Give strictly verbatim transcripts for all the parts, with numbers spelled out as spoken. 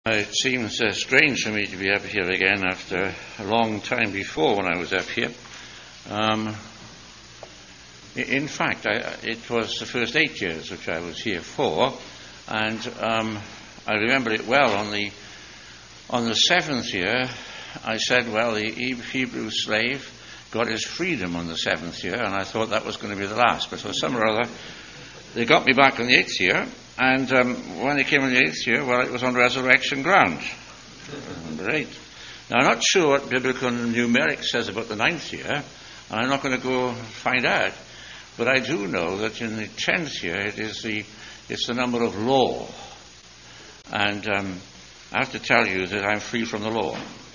It seems uh, strange for me to be up here again after a long time before when I was up here. Um, in fact, I, it was the first eight years which I was here for, and um, I remember it well. On the on the seventh year, I said, well, the Hebrew slave got his freedom on the seventh year, and I thought that was going to be the last. But for some or other, they got me back on the eighth year. And um, when they came in the eighth year, well, it was on resurrection ground. Number eight. Now, I'm not sure what biblical numeric says about the ninth year, and I'm not going to go find out. But I do know that in the tenth year, it is the it's the number of law. And um, I have to tell you that I'm free from the law.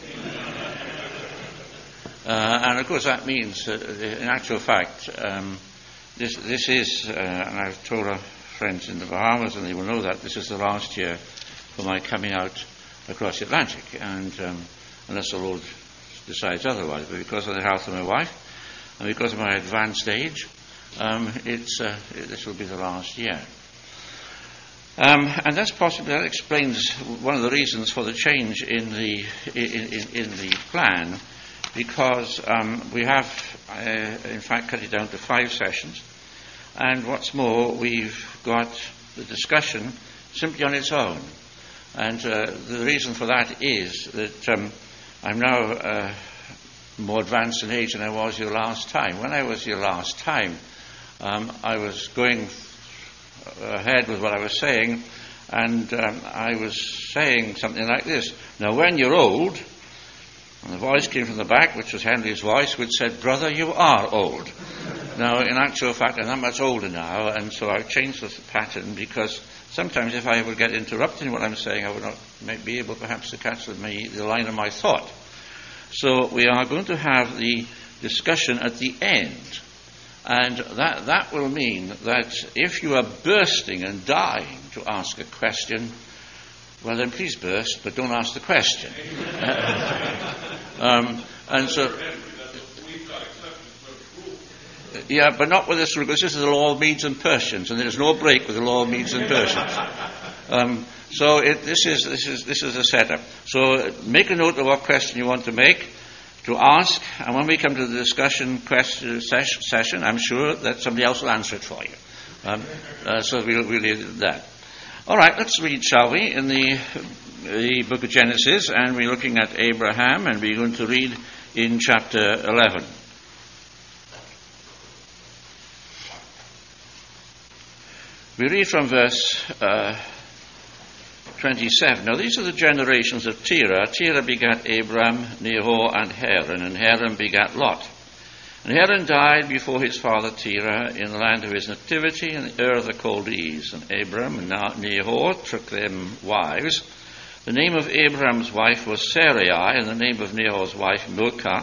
uh, and of course, that means that, in actual fact, um, this this is, uh, and I've told her friends in the Bahamas, and they will know that this is the last year for my coming out across the Atlantic, and um, unless the Lord decides otherwise, but because of the health of my wife and because of my advanced age, um, it's uh, it, this will be the last year. Um, and that's possibly that explains one of the reasons for the change in the in, in, in the plan, because um, we have, uh, in fact, cut it down to five sessions. And what's more, we've got the discussion simply on its own. And uh, the reason for that is that um, I'm now uh, more advanced in age than I was here last time. When I was here last time, um, I was going ahead with what I was saying, and um, I was saying something like this. Now, when you're old, and the voice came from the back, which was Henry's voice, which said, "Brother, you are old." Now, in actual fact, I'm not much older now, and so I've changed the pattern, because sometimes if I would get interrupted in what I'm saying, I would not be able perhaps to catch the, the line of my thought. So we are going to have the discussion at the end, and that, that will mean that if you are bursting and dying to ask a question, well then please burst, but don't ask the question. um, and so... Yeah, but not with this rule, because this is the law of Medes and Persians, and there is no break with the law of Medes and Persians. Um, so it, this is this is this is a setup. So make a note of what question you want to make, to ask, and when we come to the discussion question ses- session, I'm sure that somebody else will answer it for you. Um, uh, so we'll we'll leave that. All right, let's read, shall we, in the the book of Genesis, and we're looking at Abraham, and we're going to read in chapter eleven. We read from verse uh, twenty-seven. Now these are the generations of Terah. Terah begat Abram, Nahor, and Haran, and Haran begat Lot. And Haran died before his father Terah in the land of his nativity, in the Ur of the Chaldees. And Abram and Nahor took them wives. The name of Abram's wife was Sarai, and the name of Nahor's wife Milcah,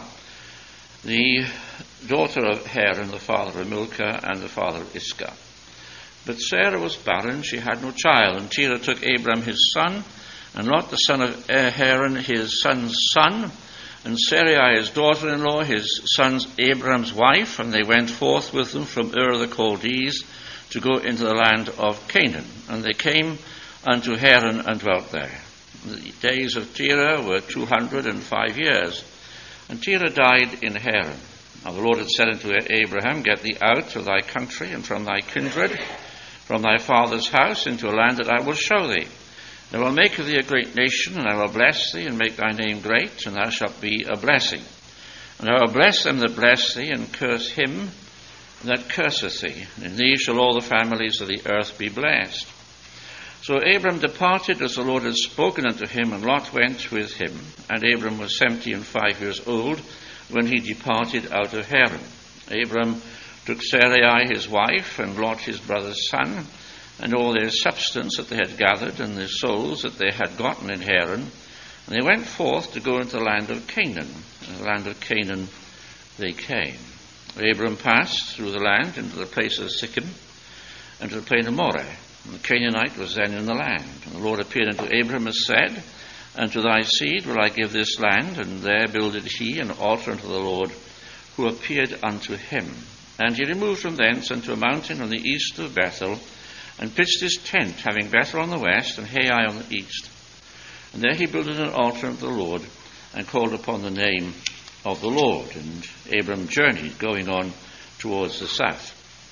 the daughter of Haran, the father of Milcah, and the father of Iscah. But Sarah was barren, she had no child. And Terah took Abram his son, and Lot the son of Haran his son's son, and Sarai his daughter-in-law, his son's Abram's wife, and they went forth with them from Ur of the Chaldees to go into the land of Canaan. And they came unto Haran and dwelt there. The days of Terah were two hundred and five years. And Terah died in Haran. Now the Lord had said unto Abraham, Get thee out of thy country and from thy kindred, from thy father's house, into a land that I will show thee. And I will make of thee a great nation, and I will bless thee, and make thy name great, and thou shalt be a blessing. And I will bless them that bless thee, and curse him that curseth thee. And in thee shall all the families of the earth be blessed. So Abram departed as the Lord had spoken unto him, and Lot went with him. And Abram was seventy and five years old when he departed out of Haran. Abram took Sarai his wife, and Lot his brother's son, and all their substance that they had gathered, and their souls that they had gotten in Haran. And they went forth to go into the land of Canaan. In the land of Canaan they came. Abram passed through the land into the place of Sichem, and to the plain of Moreh. And the Canaanite was then in the land. And the Lord appeared unto Abram, and said, Unto thy seed will I give this land. And there builded he an altar unto the Lord, who appeared unto him. And he removed from thence unto a mountain on the east of Bethel, and pitched his tent, having Bethel on the west and Hai on the east. And there he built an altar unto the Lord and called upon the name of the Lord. And Abram journeyed, going on towards the south.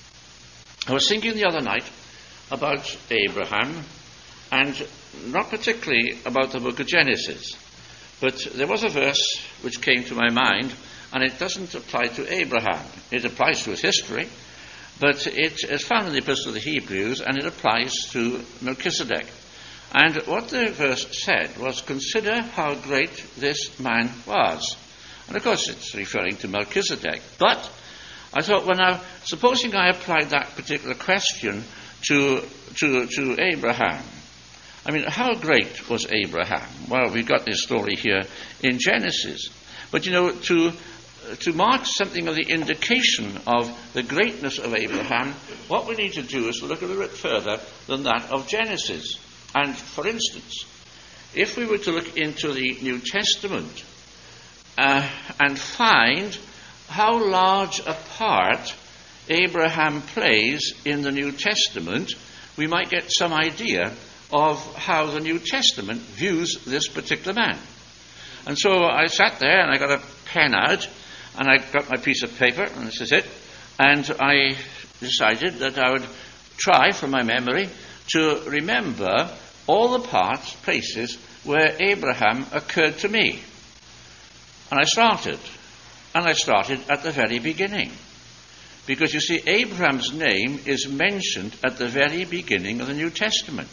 I was thinking the other night about Abraham, and not particularly about the book of Genesis. But there was a verse which came to my mind, and it doesn't apply to Abraham. It applies to his history, but it is found in the Epistle of the Hebrews, and it applies to Melchizedek. And what the verse said was, consider how great this man was. And of course it's referring to Melchizedek. But I thought, well now, supposing I applied that particular question to, to, to Abraham. I mean, how great was Abraham? Well, we've got this story here in Genesis. But you know, to, to mark something of the indication of the greatness of Abraham, what we need to do is to look a little bit further than that of Genesis. And for instance, if we were to look into the New Testament uh, and find how large a part Abraham plays in the New Testament, we might get some idea of how the New Testament views this particular man. And so I sat there and I got a pen out and I got my piece of paper, and this is it, and I decided that I would try from my memory to remember all the parts, places where Abraham occurred to me. And I started. And I started at the very beginning. Because you see, Abraham's name is mentioned at the very beginning of the New Testament.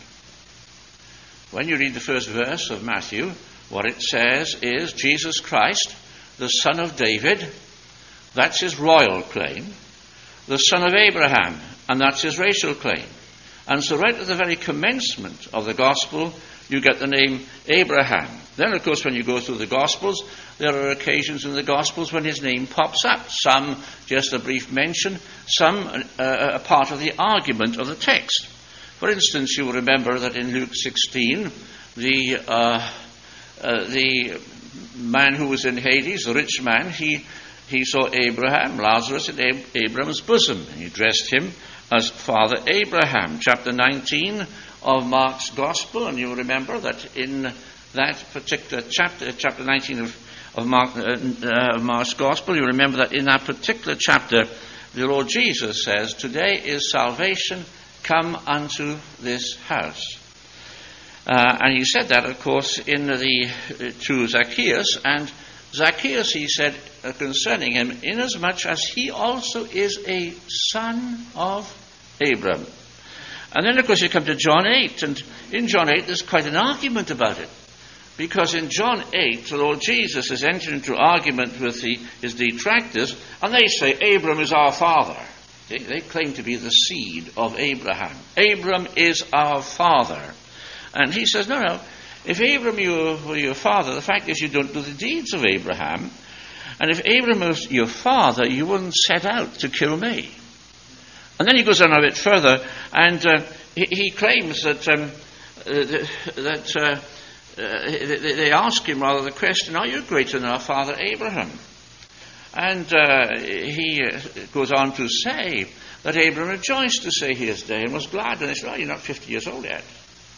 When you read the first verse of Matthew, what it says is Jesus Christ, the son of David, that's his royal claim, the son of Abraham, and that's his racial claim. And so right at the very commencement of the gospel, you get the name Abraham. Then, of course, when you go through the Gospels, there are occasions in the Gospels when his name pops up. Some just a brief mention, some uh, a part of the argument of the text. For instance, you will remember that in Luke sixteen, the uh, uh, the man who was in Hades, the rich man, he he saw Abraham, Lazarus in Ab- Abraham's bosom, and he addressed him as Father Abraham. Chapter nineteen of Mark's Gospel, and you'll remember that in that particular chapter, chapter nineteen of, of Mark, uh, uh, Mark's Gospel, you remember that in that particular chapter, the Lord Jesus says, today is salvation come unto this house. Uh, and he said that, of course, in the uh, to Zacchaeus, and Zacchaeus, he said uh, concerning him, inasmuch as he also is a son of Abram. And then, of course, you come to John eight, and in John eight, there's quite an argument about it. Because in John eight, the Lord Jesus is entering into argument with the, his detractors, and they say, Abram is our father. They, they claim to be the seed of Abraham. Abram is our father. And he says, no, no, if Abram you were your father, the fact is you don't do the deeds of Abraham. And if Abram was your father, you wouldn't set out to kill me. And then he goes on a bit further, and uh, he, he claims that um, uh, that uh, uh, they, they ask him rather the question, are you greater than our father Abraham? And uh, he goes on to say that Abraham rejoiced to see his day and was glad. And they said, oh, you're not fifty years old yet.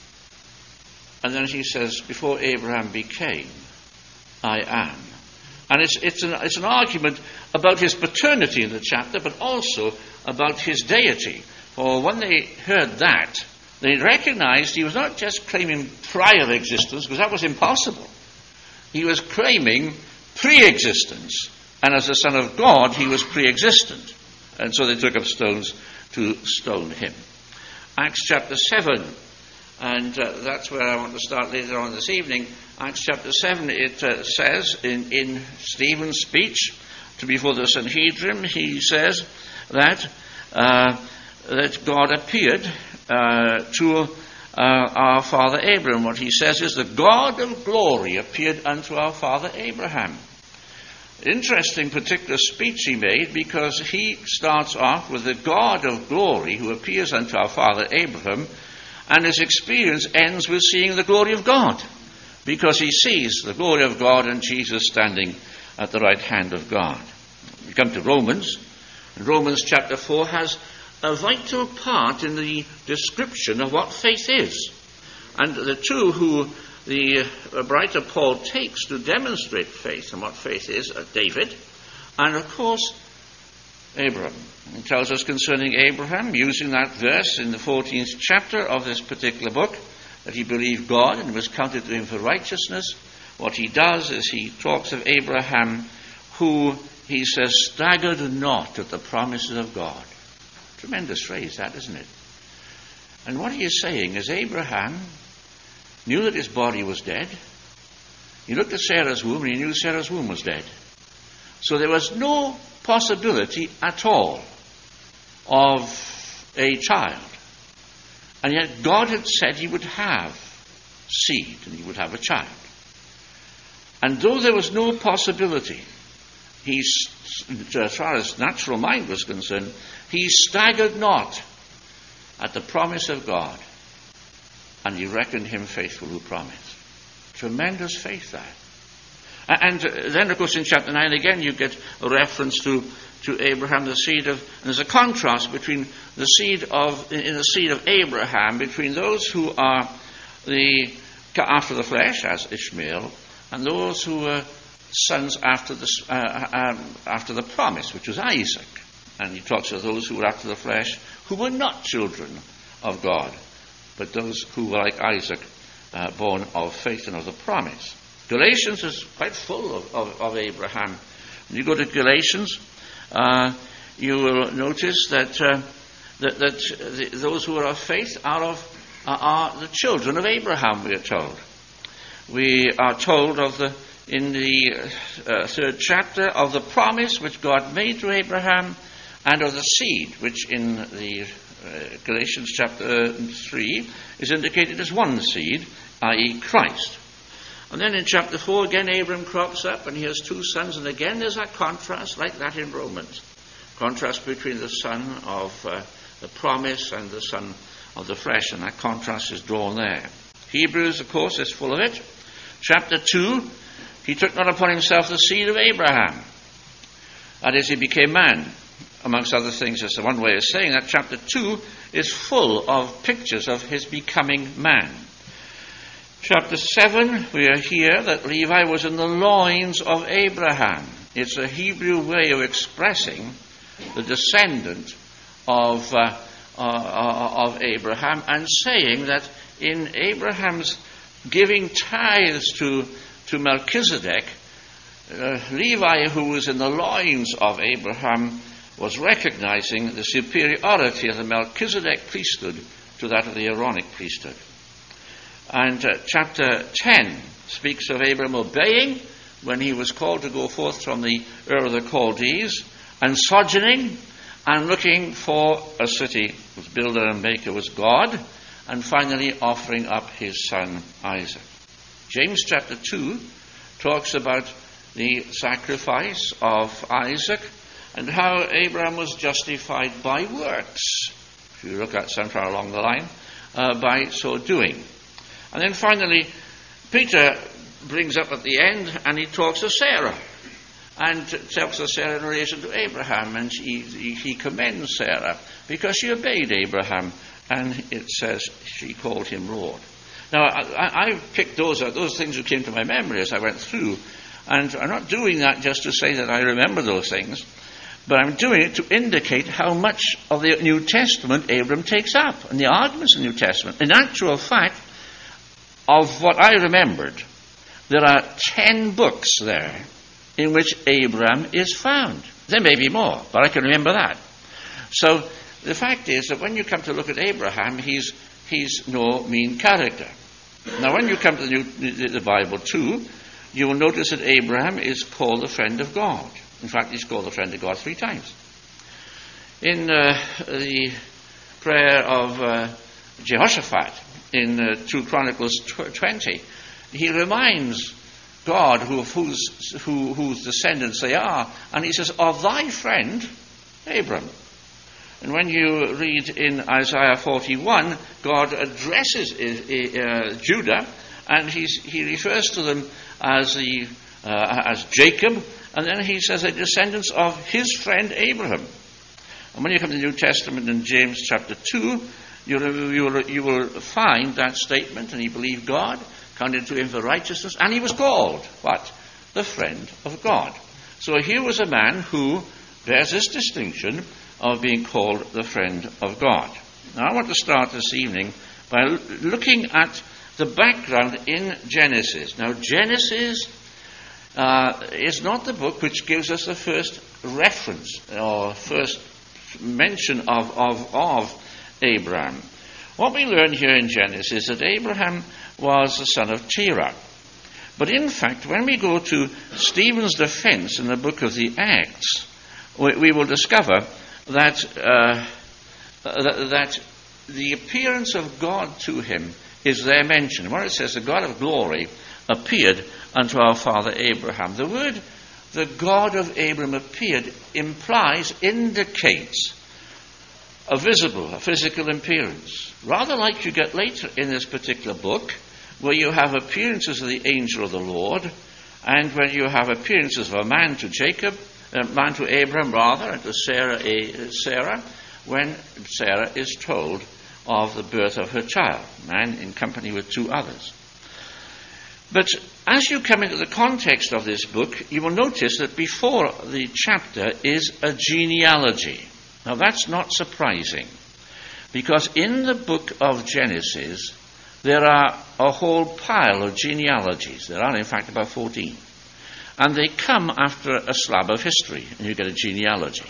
And then he says, before Abraham became, I am. And it's, it's, an, it's an argument about his paternity in the chapter, but also about his deity. For when they heard that, they recognized he was not just claiming prior existence, because that was impossible. He was claiming pre-existence. And as the Son of God, he was pre-existent. And so they took up stones to stone him. Acts chapter seven. And uh, that's where I want to start later on this evening. Acts chapter seven, it uh, says in, in Stephen's speech to before the Sanhedrin, he says that uh, that God appeared uh, to uh, our father Abraham. What he says is the God of glory appeared unto our father Abraham. Interesting particular speech he made, because he starts off with the God of glory who appears unto our father Abraham, and his experience ends with seeing the glory of God, because he sees the glory of God and Jesus standing at the right hand of God. We come to Romans. Romans chapter four has a vital part in the description of what faith is. And the two who the uh, writer Paul takes to demonstrate faith and what faith is, uh, David, and of course Abraham. He tells us concerning Abraham, using that verse in the fourteenth chapter of this particular book, that he believed God and was counted to him for righteousness. What he does is he talks of Abraham, who, he says, staggered not at the promises of God. Tremendous phrase that, isn't it? And what he is saying is Abraham knew that his body was dead. He looked at Sarah's womb and he knew Sarah's womb was dead. So there was no possibility at all of a child. And yet God had said he would have seed and he would have a child. And though there was no possibility, he, as far as natural mind was concerned, he staggered not at the promise of God, and he reckoned him faithful who promised. Tremendous faith that. And then, of course, in chapter nine again, you get a reference to, to Abraham, the seed of, and there's a contrast between the seed of, in the seed of Abraham, between those who are the after the flesh, as Ishmael, and those who were sons after the uh, um, after the promise, which was Isaac. And he talks of those who were after the flesh, who were not children of God, but those who were like Isaac, uh, born of faith and of the promise. Galatians is quite full of, of, of Abraham. When you go to Galatians, uh, you will notice that uh, that, that the, those who are of faith are of uh, are the children of Abraham. We are told. We are told of the in the uh, third chapter of the promise which God made to Abraham, and of the seed, which in the uh, Galatians chapter three is indicated as one seed, that is. Christ. And then in chapter four, again, Abram crops up, and he has two sons, and again there's that contrast, like that in Romans. Contrast between the son of uh, the promise and the son of the flesh, and that contrast is drawn there. Hebrews, of course, is full of it. Chapter two, he took not upon himself the seed of Abraham. That is, he became man. Amongst other things, that's the one way of saying that. Chapter two is full of pictures of his becoming man. Chapter seven, we are here that Levi was in the loins of Abraham. It's a Hebrew way of expressing the descendant of, uh, uh, of Abraham, and saying that in Abraham's giving tithes to, to Melchizedek, uh, Levi, who was in the loins of Abraham, was recognizing the superiority of the Melchizedek priesthood to that of the Aaronic priesthood. And uh, chapter ten speaks of Abram obeying when he was called to go forth from the Ur of the Chaldees, and sojourning and looking for a city whose builder and maker was God, and finally offering up his son Isaac. James chapter two talks about the sacrifice of Isaac, and how Abraham was justified by works, if you look at somewhere along the line, uh, by so doing. And then finally, Peter brings up at the end, and he talks of Sarah, and talks of Sarah in relation to Abraham, and he, he, he commends Sarah, because she obeyed Abraham, and it says she called him Lord. Now, I, I picked those out, those things that came to my memory as I went through, and I'm not doing that just to say that I remember those things, but I'm doing it to indicate how much of the New Testament Abram takes up, and the arguments of the New Testament. In actual fact, of what I remembered, there are ten books there in which Abram is found. There may be more, but I can remember that. So the fact is that when you come to look at Abraham, he's he's no mean character. Now, when you come to the, New, the, the Bible too, you will notice that Abraham is called the friend of God. In fact, he's called the friend of God three times. In uh, the prayer of uh, Jehoshaphat, in uh, two Chronicles twenty, he reminds God who, whose, who, whose descendants they are, and he says, of thy friend, Abram. And when you read in Isaiah forty-one, God addresses uh, Judah, and he's, he refers to them as, the, uh, as Jacob, and then he says the descendants of his friend Abraham. And when you come to the New Testament in James chapter two, you will, you will find that statement, and he believed God, counted to him for righteousness, and he was called, what? The friend of God. So here was a man who bears this distinction of being called the friend of God. Now I want to start this evening by l- looking at the background in Genesis. Now Genesis uh, is not the book which gives us the first reference or first mention of, of, of Abraham. What we learn here in Genesis is that Abraham was the son of Terah. But in fact, when we go to Stephen's defense in the book of the Acts, we, we will discover that, uh, that, that the appearance of God to him is there mentioned. Where it says, the God of glory appeared unto our father Abraham. The word, the God of Abraham appeared, implies, indicates a visible, a physical appearance. Rather like you get later in this particular book, where you have appearances of the angel of the Lord, and when you have appearances of a man to Jacob, a man to Abraham rather, and to Sarah, a, Sarah, when Sarah is told of the birth of her child, man in company with two others. But as you come into the context of this book, you will notice that before the chapter is a genealogy. Now that's not surprising, because in the book of Genesis there are a whole pile of genealogies. There are in fact about fourteen. And they come after a slab of history, and you get a genealogy.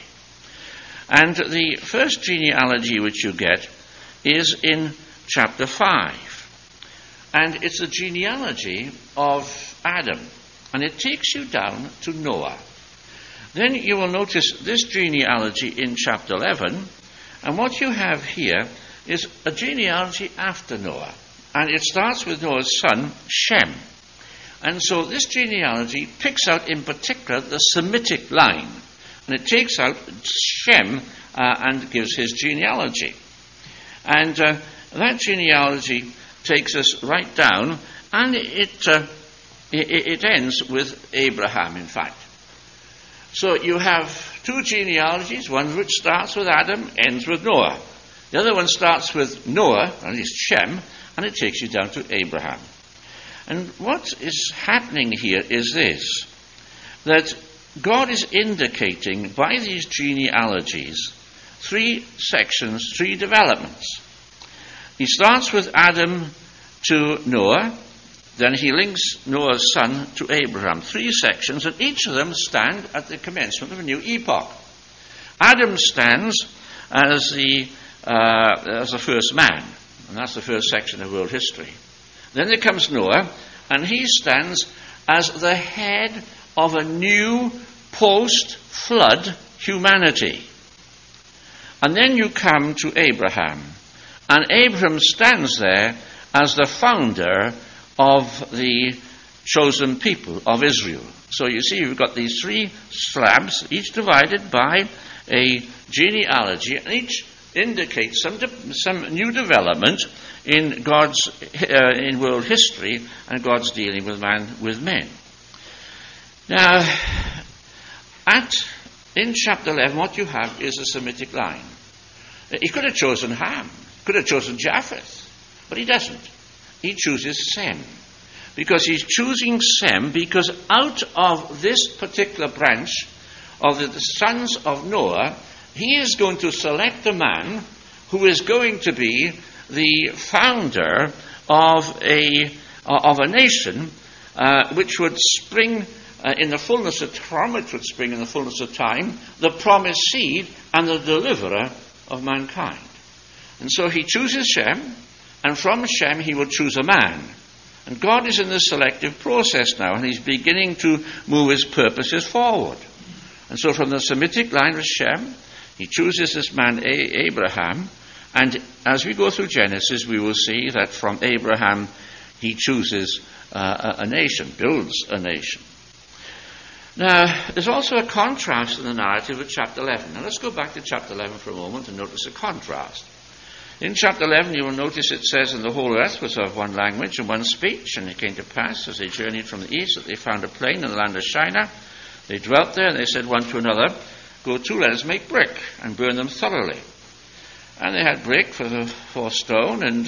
And the first genealogy which you get is in chapter five. And it's a genealogy of Adam. And it takes you down to Noah. Then you will notice this genealogy in chapter eleven. And what you have here is a genealogy after Noah. And it starts with Noah's son, Shem. And so this genealogy picks out in particular the Semitic line. And it takes out Shem uh, and gives his genealogy. And uh, that genealogy takes us right down, and it, uh, it, it ends with Abraham, in fact. So you have two genealogies, one which starts with Adam, ends with Noah. The other one starts with Noah, and it's Shem, and it takes you down to Abraham. And what is happening here is this, that God is indicating by these genealogies three sections, three developments. He starts with Adam to Noah, then he links Noah's son to Abraham. Three sections, and each of them stand at the commencement of a new epoch. Adam stands as the, uh, as the first man, and that's the first section of world history. Then there comes Noah, and he stands as the head of a new post-flood humanity. And then you come to Abraham, and Abraham stands there as the founder of the chosen people of Israel. So you see, you've got these three slabs, each divided by a genealogy, and each indicates some de- some new development in God's uh, in world history and God's dealing with man with men. Now, at in chapter eleven, what you have is a Semitic line. He could have chosen Ham, could have chosen Japheth, but he doesn't. He chooses Sem, because he's choosing Sem because out of this particular branch of the sons of Noah, he is going to select a man who is going to be the founder of a of a nation uh, which would spring uh, in the fullness of time, which would spring in the fullness of time, the promised seed and the deliverer of mankind. And so he chooses Shem, and from Shem he will choose a man. And God is in the selective process now, and he's beginning to move his purposes forward. And so from the Semitic line of Shem, he chooses this man A- Abraham, and as we go through Genesis, we will see that from Abraham he chooses uh, a, a nation, builds a nation. Now, there's also a contrast in the narrative with chapter eleven. Now let's go back to chapter eleven for a moment and notice a contrast. In chapter eleven, you will notice it says, "And the whole earth was of one language and one speech, and it came to pass, as they journeyed from the east, that they found a plain in the land of Shinar. They dwelt there, and they said one to another, Go to, let us make brick, and burn them thoroughly. And they had brick for, the, for stone, and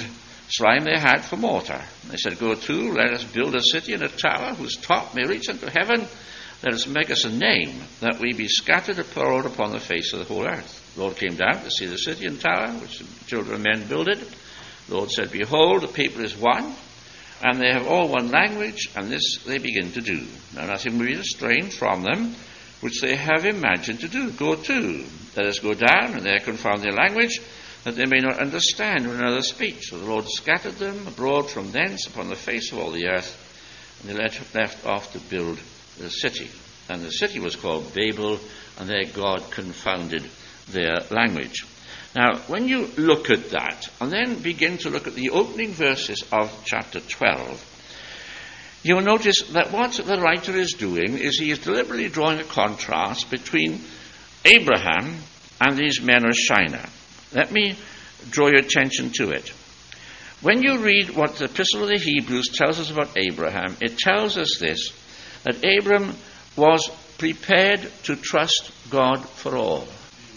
slime they had for mortar. They said, go to, let us build a city and a tower whose top may reach unto heaven. Let us make us a name, that we be scattered abroad upon the face of the whole earth. The Lord came down to see the city and tower, which the children of men builded. The Lord said, behold, the people is one, and they have all one language, and this they begin to do. Now nothing will be restrained from them, which they have imagined to do. Go to, let us go down, and there confound their language, that they may not understand one another's speech. So the Lord scattered them abroad from thence upon the face of all the earth, and they left, left off to build the city. And the city was called Babel, and there God confounded their language. Now, when you look at that, and then begin to look at the opening verses of chapter twelve, you'll notice that what the writer is doing is he is deliberately drawing a contrast between Abraham and these men of Shinar. Let me draw your attention to it. When you read what the Epistle of the Hebrews tells us about Abraham, it tells us this, that Abram was prepared to trust God for all.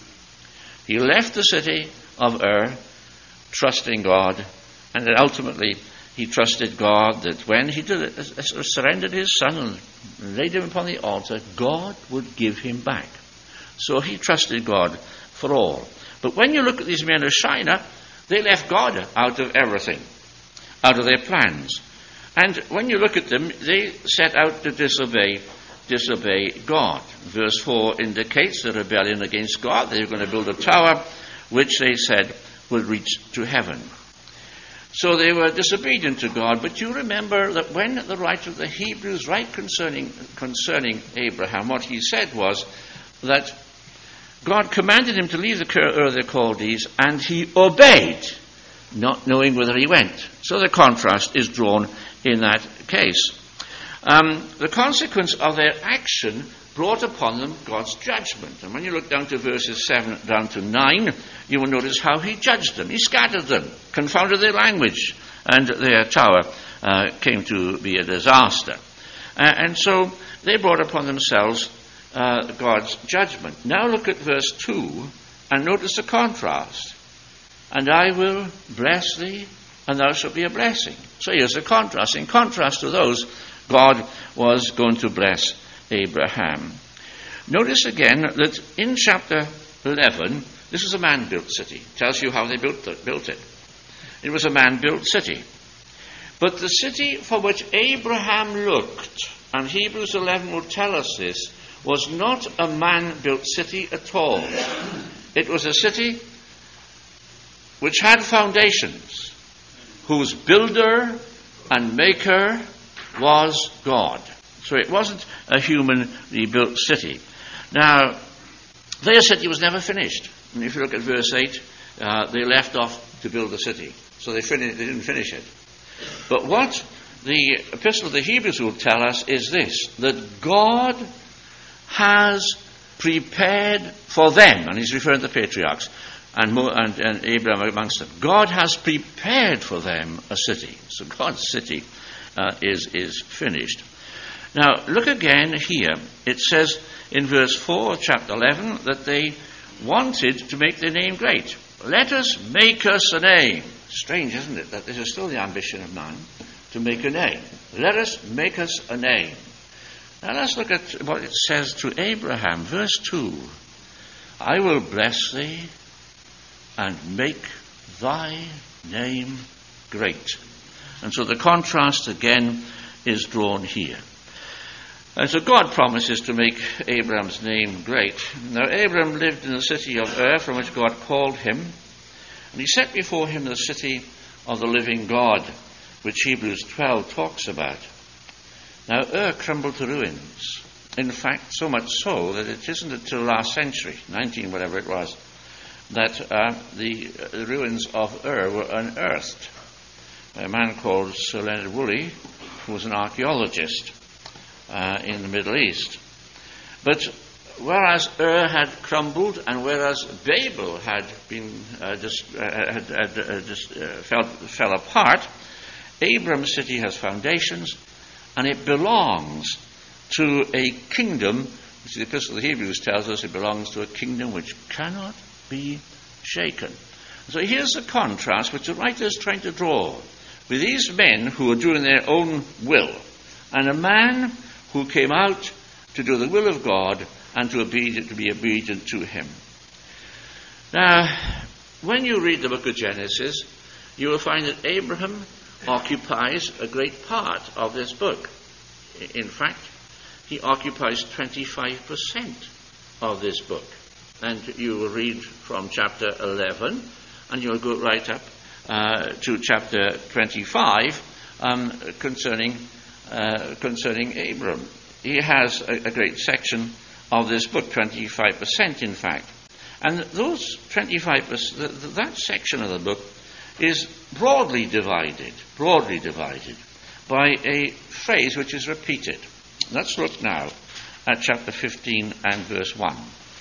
He left the city of Ur, trusting God, and then ultimately he trusted God that when he did, uh, surrendered his son and laid him upon the altar, God would give him back. So he trusted God for all. But when you look at these men of Shinar, they left God out of everything, out of their plans. And when you look at them, they set out to disobey disobey God. Verse four indicates the rebellion against God. They were going to build a tower which they said would reach to heaven. So they were disobedient to God. But you remember that when the writer of the Hebrews write concerning, concerning Abraham, what he said was that God commanded him to leave the Ur of the Chaldees, and he obeyed, not knowing whither he went. So the contrast is drawn in that case. Um, the consequence of their action brought upon them God's judgment. And when you look down to verses seven down to nine, you will notice how he judged them. He scattered them, confounded their language, and their tower uh, came to be a disaster. Uh, and so they brought upon themselves uh, God's judgment. Now look at verse two and notice the contrast. And I will bless thee, and thou shalt be a blessing. So here's the contrast. In contrast to those, God was going to bless Abraham. Notice again that in chapter eleven, this is a man-built city. It tells you how they built it, built it. It was a man-built city. But the city for which Abraham looked, and Hebrews eleven will tell us this, was not a man-built city at all. It was a city which had foundations, whose builder and maker was God. So it wasn't a humanly built city. Now, their city was never finished. And if you look at verse eight, uh, they left off to build the city. So they, fin- they didn't finish it. But what the Epistle of the Hebrews will tell us is this, that God has prepared for them, and he's referring to the patriarchs, and, Mo- and, and Abraham amongst them, God has prepared for them a city. So God's city Uh, is, is finished. Now, look again here. It says in verse four of chapter eleven that they wanted to make their name great. Let us make us a name. Strange, isn't it, that this is still the ambition of man, to make a name. Let us make us a name. Now, let's look at what it says to Abraham. Verse two. I will bless thee and make thy name great. And so the contrast again is drawn here. And so God promises to make Abraham's name great. Now Abraham lived in the city of Ur, from which God called him, and he set before him the city of the living God, which Hebrews twelve talks about. Now Ur crumbled to ruins. In fact, so much so that it isn't until last century, nineteen whatever it was, that uh, the, uh, the ruins of Ur were unearthed. A man called Sir Leonard Woolley, who was an archaeologist uh, in the Middle East. But whereas Ur had crumbled and whereas Babel had been uh, just, uh, had, had, uh, just uh, fell, fell apart, Abraham's city has foundations, and it belongs to a kingdom, which the Epistle of the Hebrews tells us it belongs to a kingdom which cannot be shaken. So here's the contrast which the writer is trying to draw with these men who are doing their own will and a man who came out to do the will of God and to, obedient, to be obedient to him. Now, when you read the book of Genesis, you will find that Abraham occupies a great part of this book. In fact, he occupies twenty-five percent of this book. And you will read from chapter eleven, and you'll go right up uh, to chapter twenty-five um, concerning uh, concerning Abram. He has a, a great section of this book, twenty-five percent in fact. And those twenty-five percent, that section of the book is broadly divided, broadly divided by a phrase which is repeated. Let's look now at chapter fifteen and verse one.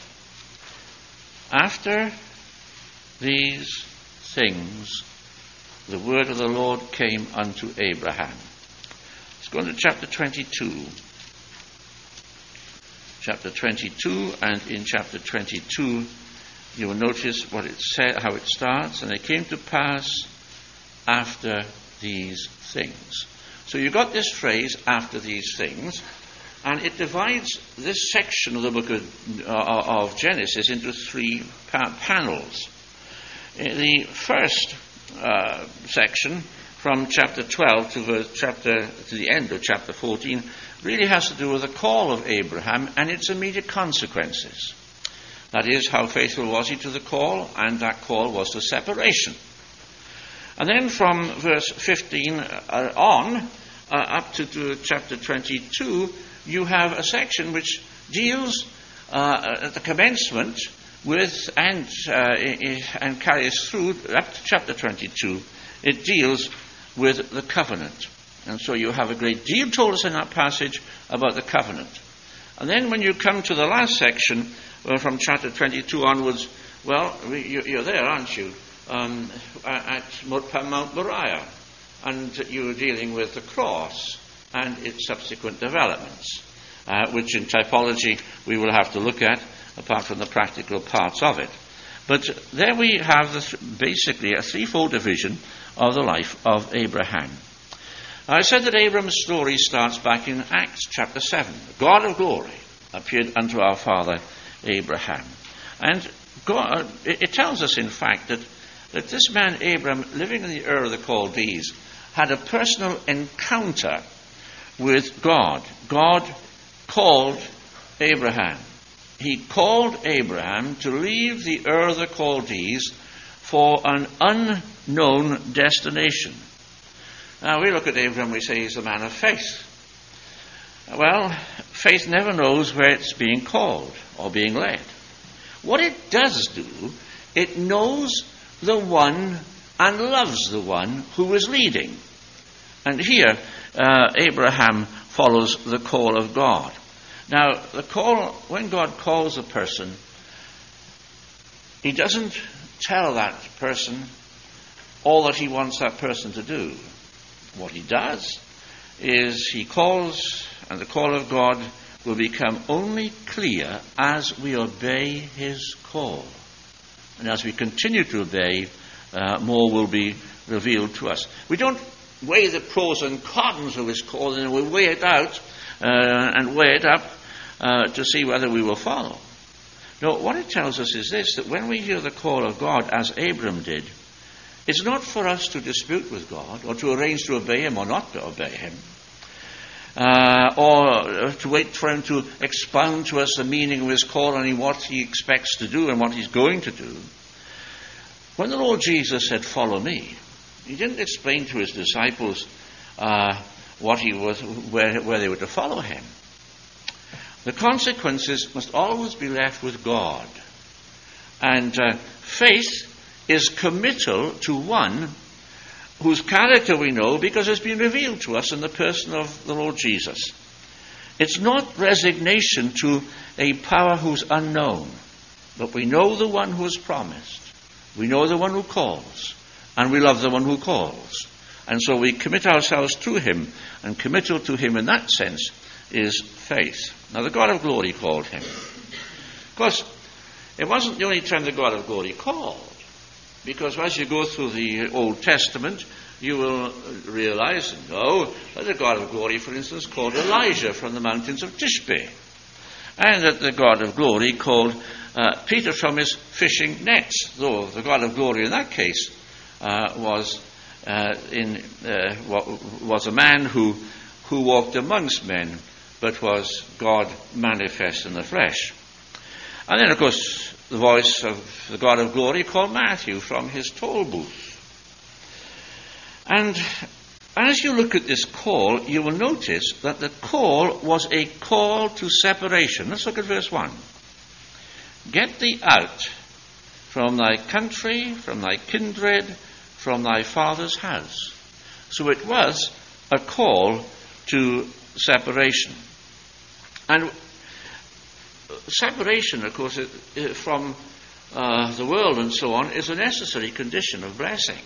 After these things, the word of the Lord came unto Abraham. Let's go into chapter twenty-two. Chapter twenty-two, and in chapter twenty-two, you will notice what it said, how it starts. And it came to pass after these things. So you've got this phrase, after these things, and it divides this section of the book of, uh, of Genesis into three pa- panels. The first uh, section, from chapter twelve to verse chapter to the end of chapter fourteen, really has to do with the call of Abraham and its immediate consequences. That is, how faithful was he to the call, and that call was to separation. And then from verse fifteen uh, on, uh, up to, to chapter twenty-two, you have a section which deals uh, at the commencement with, and, uh, and carries through up to chapter twenty-two, it deals with the covenant. And so you have a great deal told us in that passage about the covenant. And then when you come to the last section, well, from chapter twenty-two onwards, well, you're there, aren't you, um, at Mount Moriah. And you're dealing with the cross and its subsequent developments, uh, which in typology we will have to look at, apart from the practical parts of it. But there we have the th- basically a threefold division of the life of Abraham. I said that Abram's story starts back in Acts chapter seven. God of glory appeared unto our father Abraham. And God, it, it tells us, in fact, that, that this man Abram, living in the Ur of the Chaldees, had a personal encounter with God. God called Abraham. He called Abraham to leave the Ur of the Chaldees for an unknown destination. Now, we look at Abraham, we say he's a man of faith. Well, faith never knows where it's being called or being led. What it does do, it knows the one and loves the one who is leading. And here, uh, Abraham follows the call of God. Now, the call, when God calls a person, he doesn't tell that person all that he wants that person to do. What he does is he calls, and the call of God will become only clear as we obey his call. And as we continue to obey, uh, more will be revealed to us. We don't weigh the pros and cons of his call, and we weigh it out uh, and weigh it up uh, to see whether we will follow. No, what it tells us is this, that when we hear the call of God, as Abram did, it's not for us to dispute with God or to arrange to obey him or not to obey him, uh, or to wait for him to expound to us the meaning of his call and what he expects to do and what he's going to do. When the Lord Jesus said, "Follow me," he didn't explain to his disciples uh, what he was, where, where they were to follow him. The consequences must always be left with God. And uh, faith is committal to one whose character we know because it's been revealed to us in the person of the Lord Jesus. It's not resignation to a power who's unknown, but we know the one who has promised. We know the one who calls, and we love the one who calls. And so we commit ourselves to him, and committal to him in that sense is faith. Now, the God of glory called him. Of course, it wasn't the only time the God of glory called. Because as you go through the Old Testament, you will realize and know that the God of glory, for instance, called Elijah from the mountains of Tishbe. And that the God of glory called uh, Peter from his fishing nets, though the God of glory in that case uh, was uh, in uh, was a man who who walked amongst men, but was God manifest in the flesh. And then, of course, the voice of the God of glory called Matthew from his toll booth. And as you look at this call, you will notice that the call was a call to separation. Let's look at verse one. Get thee out from thy country, from thy kindred, from thy father's house. So it was a call to separation. And separation, of course, from uh, the world and so on, is a necessary condition of blessing.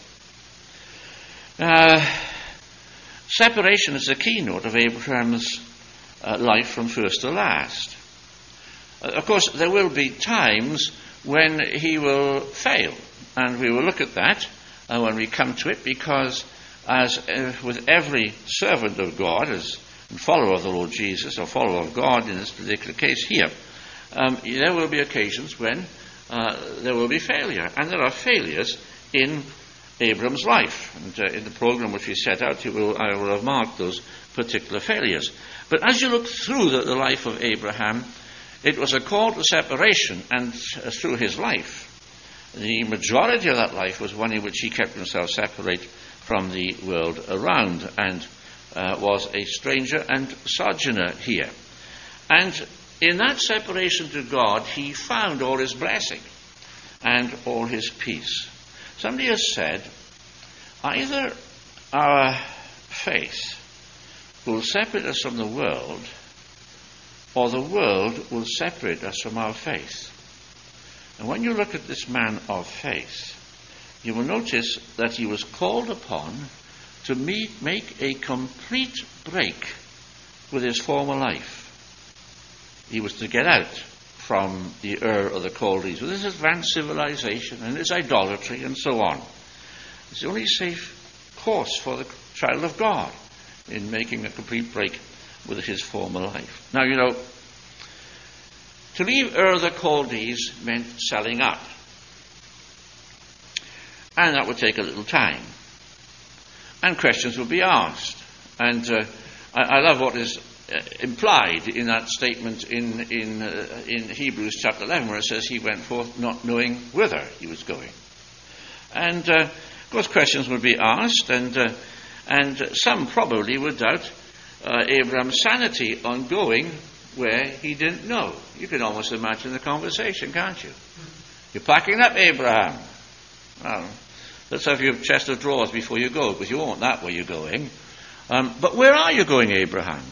Uh, separation is the keynote of Abraham's uh, life from first to last. Uh, of course, there will be times when he will fail, and we will look at that uh, when we come to it, because as uh, with every servant of God, as follower of the Lord Jesus, or follower of God in this particular case here, um, there will be occasions when uh, there will be failure, and there are failures in Abram's life. And uh, in the program which we set out, you will, I will have marked those particular failures. But as you look through the, the life of Abraham, it was a call to separation, and uh, through his life, the majority of that life was one in which he kept himself separate from the world around, and uh, was a stranger and sojourner here. And in that separation to God, he found all his blessing and all his peace. Somebody has said, either our faith will separate us from the world, or the world will separate us from our faith. And when you look at this man of faith, you will notice that he was called upon to meet, make a complete break with his former life. He was to get out from the Ur of the Chaldees with his advanced civilization and his idolatry and so on. It's the only safe course for the child of God in making a complete break with his former life. Now, you know, to leave Ur of the Chaldees meant selling up. And that would take a little time. And questions would be asked. And uh, I, I love what is uh, implied in that statement in in, uh, in Hebrews chapter eleven, where it says he went forth not knowing whither he was going. And uh, of course questions would be asked, and uh, and some probably would doubt uh, Abraham's sanity on going where he didn't know. You can almost imagine the conversation, can't you? You're packing up, Abraham. Well, let's have your chest of drawers before you go, because you won't want that where you're going. Um, but where are you going, Abraham?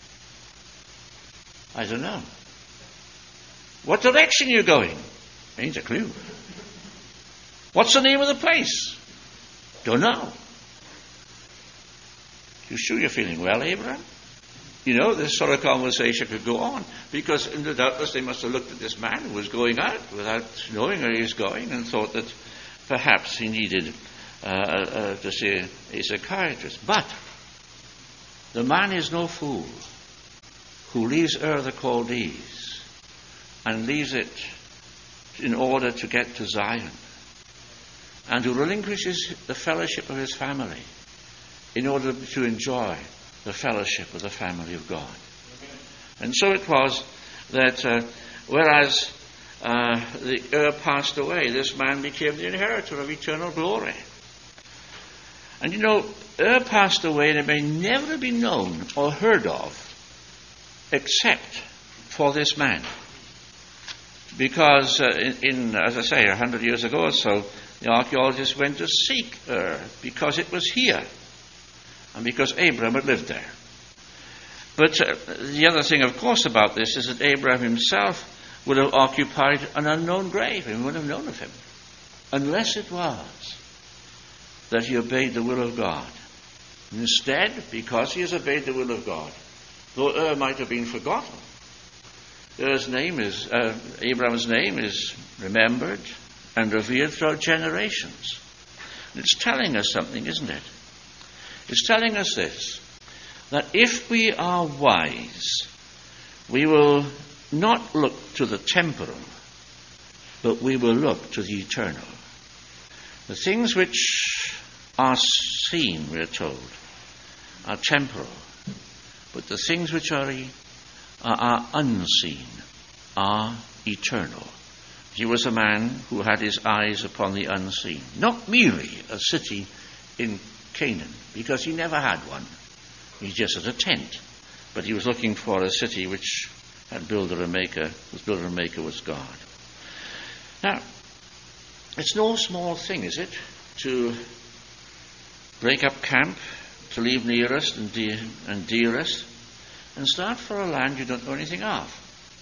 I don't know. What direction are you going? Ain't a clue. What's the name of the place? Don't know. You sure you're feeling well, Abraham? You know, this sort of conversation could go on, because in the doubtless they must have looked at this man who was going out without knowing where he was going, and thought that perhaps he needed uh, uh, to see a psychiatrist. But the man is no fool who leaves Ur the Chaldees and leaves it in order to get to Zion, and who relinquishes the fellowship of his family in order to enjoy the fellowship of the family of God. And so it was that uh, whereas uh, the Ur passed away, this man became the inheritor of eternal glory. And you know, Ur passed away, and it may never be known or heard of except for this man. Because uh, in, in, as I say, a hundred years ago or so, the archaeologists went to seek Ur because it was here, and because Abraham had lived there. But uh, the other thing, of course, about this is that Abraham himself would have occupied an unknown grave, and we wouldn't have known of him, unless it was that he obeyed the will of God. And instead, because he has obeyed the will of God, though Ur might have been forgotten, Ur's name is, uh, Abraham's name is remembered and revered throughout generations. And it's telling us something, isn't it? It's telling us this, that if we are wise, we will not look to the temporal, but we will look to the eternal. The things which are seen, we are told, are temporal, but the things which are, are, are unseen are eternal. He was a man who had his eyes upon the unseen, not merely a city in Canaan, because he never had one. He just had a tent, but he was looking for a city which had builder and maker, whose builder and maker was God. Now, it's no small thing, is it, to break up camp, to leave nearest and, dear, and dearest, and start for a land you don't know anything of.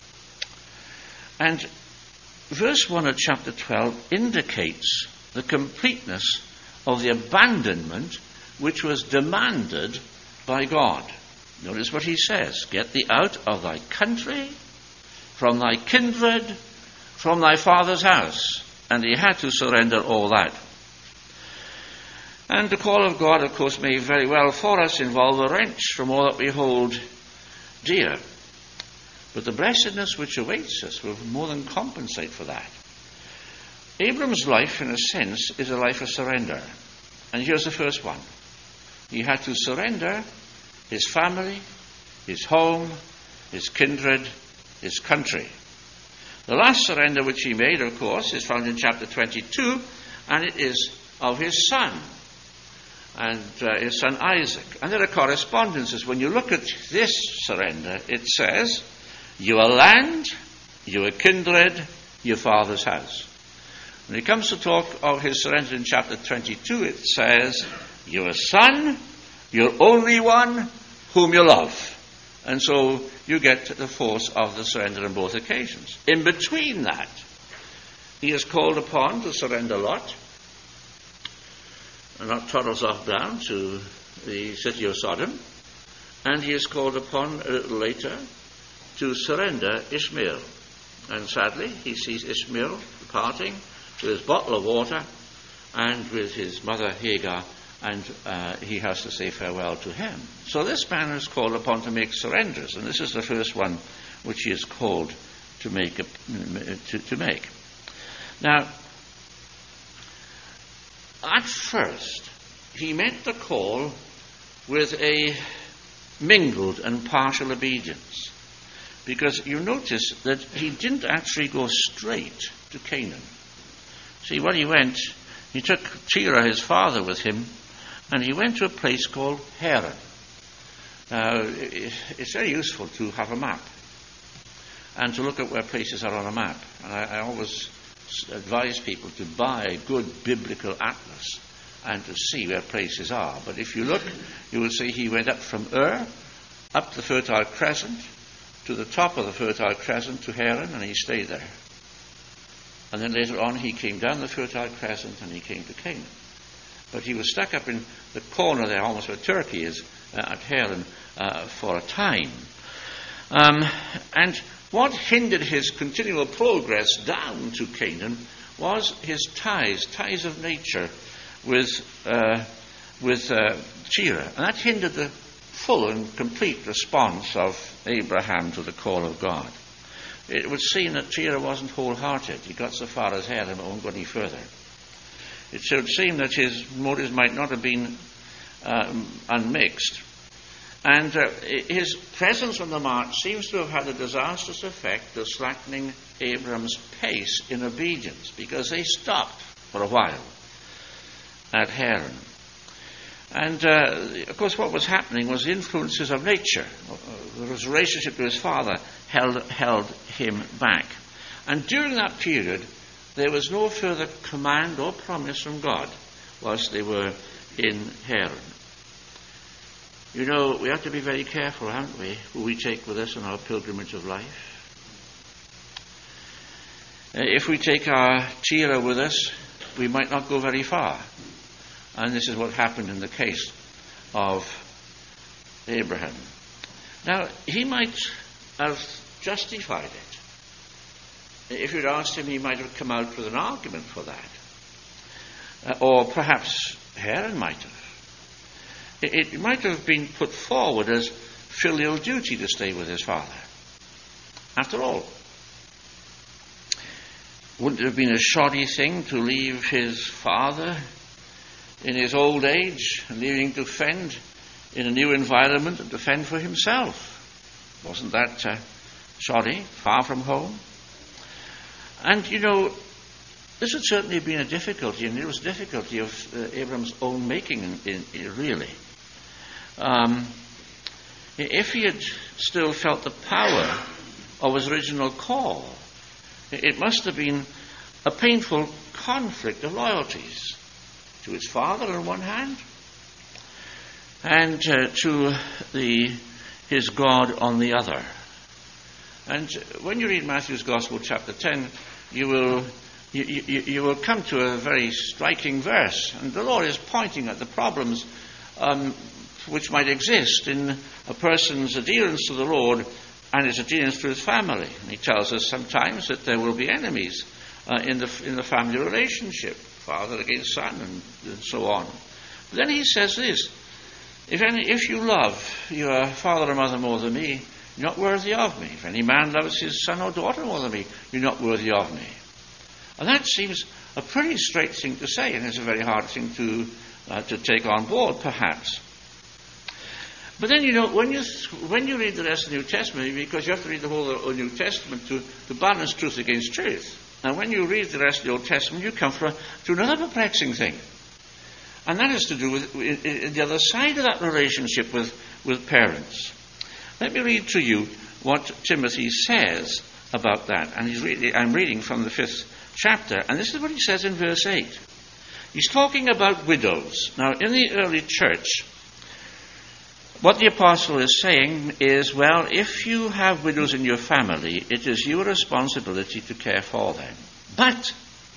And verse one of chapter twelve indicates the completeness of the abandonment which was demanded by God. Notice what he says: get thee out of thy country, from thy kindred, from thy father's house. And he had to surrender all that. And the call of God, of course, may very well for us involve a wrench from all that we hold dear. But the blessedness which awaits us will more than compensate for that. Abram's life, in a sense, is a life of surrender. And here's the first one. He had to surrender his family, his home, his kindred, his country. The last surrender which he made, of course, is found in chapter twenty-two, and it is of his son, and uh, his son Isaac. And there are correspondences. When you look at this surrender, it says, your land, your kindred, your father's house. When it comes to talk of his surrender in chapter twenty-two, it says, your son, your only one, whom you love. And so you get the force of the surrender on both occasions. In between that, he is called upon to surrender Lot. And Lot toddles off down to the city of Sodom. And he is called upon a little later to surrender Ishmael. And sadly, he sees Ishmael departing with his bottle of water and with his mother Hagar, and uh, he has to say farewell to him. So this man is called upon to make surrenders, and this is the first one which he is called to make. A, to, to make. Now, at first, he met the call with a mingled and partial obedience, because you notice that he didn't actually go straight to Canaan. See, when he went, he took Terah, his father, with him, and he went to a place called Haran. Now, it's very useful to have a map and to look at where places are on a map. And I, I always advise people to buy a good biblical atlas and to see where places are. But if you look, you will see he went up from Ur, up the Fertile Crescent, to the top of the Fertile Crescent to Haran, and he stayed there. And then later on he came down the Fertile Crescent and he came to Canaan. But he was stuck up in the corner there, almost where Turkey is, uh, at Haran, uh, for a time. Um, and what hindered his continual progress down to Canaan was his ties, ties of nature with uh, with uh, Terah. And that hindered the full and complete response of Abraham to the call of God. It would seem that Terah wasn't wholehearted. He got so far as Haran but won't go any further. It should seem that his motives might not have been um, unmixed. And uh, his presence on the march seems to have had a disastrous effect of slackening Abram's pace in obedience, because they stopped for a while at Haran. And, uh, of course, what was happening was the influences of nature. His relationship to his father held, held him back. And during that period, there was no further command or promise from God whilst they were in Haran. You know, we have to be very careful, haven't we, who we take with us on our pilgrimage of life. Uh, if we take our Terah with us, we might not go very far. And this is what happened in the case of Abraham. Now, he might have justified it. if you'd asked him, he might have come out with an argument for that. Uh, or perhaps Aaron might have. It, it might have been put forward as filial duty to stay with his father. After all, wouldn't it have been a shoddy thing to leave his father in his old age and leaving to fend in a new environment and to fend for himself? Wasn't that uh, shoddy, far from home? And, you know, this would certainly have been a difficulty, and it was a difficulty of uh, Abram's own making, in, in, in, really. Um, if he had still felt the power of his original call, it must have been a painful conflict of loyalties to his father on one hand, and uh, to the his God on the other. And when you read Matthew's Gospel, chapter ten, you will you, you, you will come to a very striking verse, and the Lord is pointing at the problems um, which might exist in a person's adherence to the Lord and his adherence to his family. And he tells us sometimes that there will be enemies uh, in the in the family relationship, father against son, and, and so on. But then he says this: if any, if you love your father or mother more than me, you're not worthy of me. If any man loves his son or daughter more than me, you're not worthy of me. And that seems a pretty straight thing to say, and it's a very hard thing to uh, to take on board, perhaps. But then, you know, when you when you read the rest of the New Testament, because you have to read the whole New Testament to, to balance truth against truth. And when you read the rest of the Old Testament, you come for, to another perplexing thing. And that has to do with, with, with the other side of that relationship with, with parents. Let me read to you what Timothy says about that. And he's really, I'm reading from the fifth chapter. And this is what he says in verse eight. He's talking about widows. Now, in the early church, what the apostle is saying is, well, if you have widows in your family, it is your responsibility to care for them. But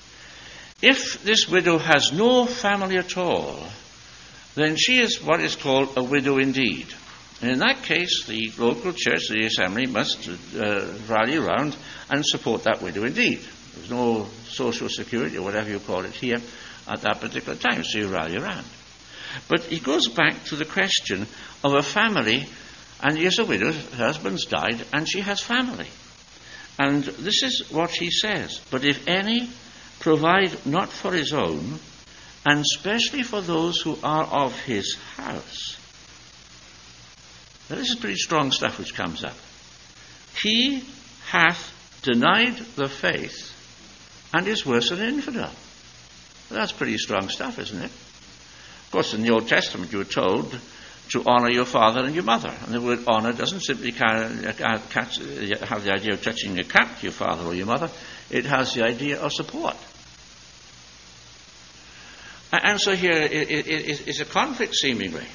if this widow has no family at all, then she is what is called a widow indeed. And in that case, the local church, the assembly, must uh, rally around and support that widow indeed. There's no social security, or whatever you call it here, at that particular time, so you rally around. But he goes back to the question of a family, and he is a widow, her husband's died, and she has family. And this is what he says: but if any provide not for his own, and especially for those who are of his house. Now this is pretty strong stuff which comes up. He hath denied the faith, and is worse than an infidel. Well, that's pretty strong stuff, isn't it? Of course, in the Old Testament, you were told to honour your father and your mother. And the word honour doesn't simply have the idea of touching your cap to your father or your mother. It has the idea of support. And so here is a conflict, seemingly.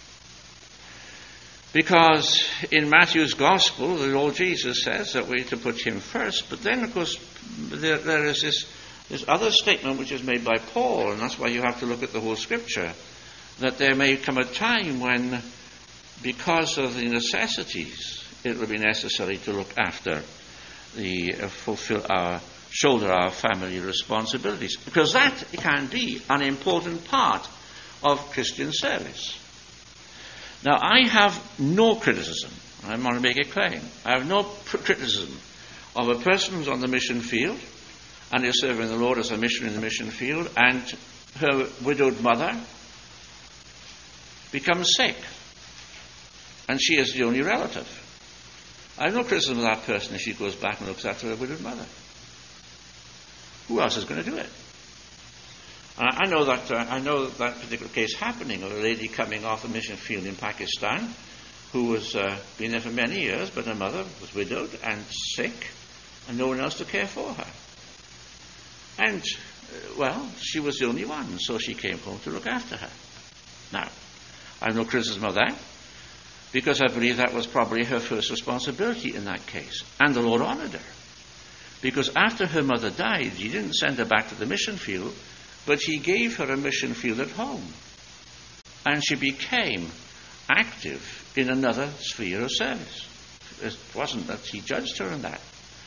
Because in Matthew's Gospel, the Lord Jesus says that we're to put him first. But then, of course, there, there is this, this other statement which is made by Paul, and that's why you have to look at the whole Scripture, that there may come a time when, because of the necessities, it will be necessary to look after the uh, fulfill our shoulder our family responsibilities, because that can be an important part of Christian service. Now, I have no criticism. I want to make a claim. I have no pr- criticism of a person who's on the mission field and is serving the Lord as a missionary in the mission field, and her widowed mother becomes sick, and she is the only relative. I have no criticism of that person if she goes back and looks after her widowed mother. Who else is going to do it? And I know that uh, I know that particular case happening of a lady coming off a mission field in Pakistan, who was uh, been there for many years, but her mother was widowed and sick, and no one else to care for her. And uh, well, she was the only one, so she came home to look after her. Now, I have no criticism of that, because I believe that was probably her first responsibility in that case. And the Lord honoured her. Because after her mother died, he didn't send her back to the mission field, but he gave her a mission field at home. And she became active in another sphere of service. It wasn't that he judged her in that.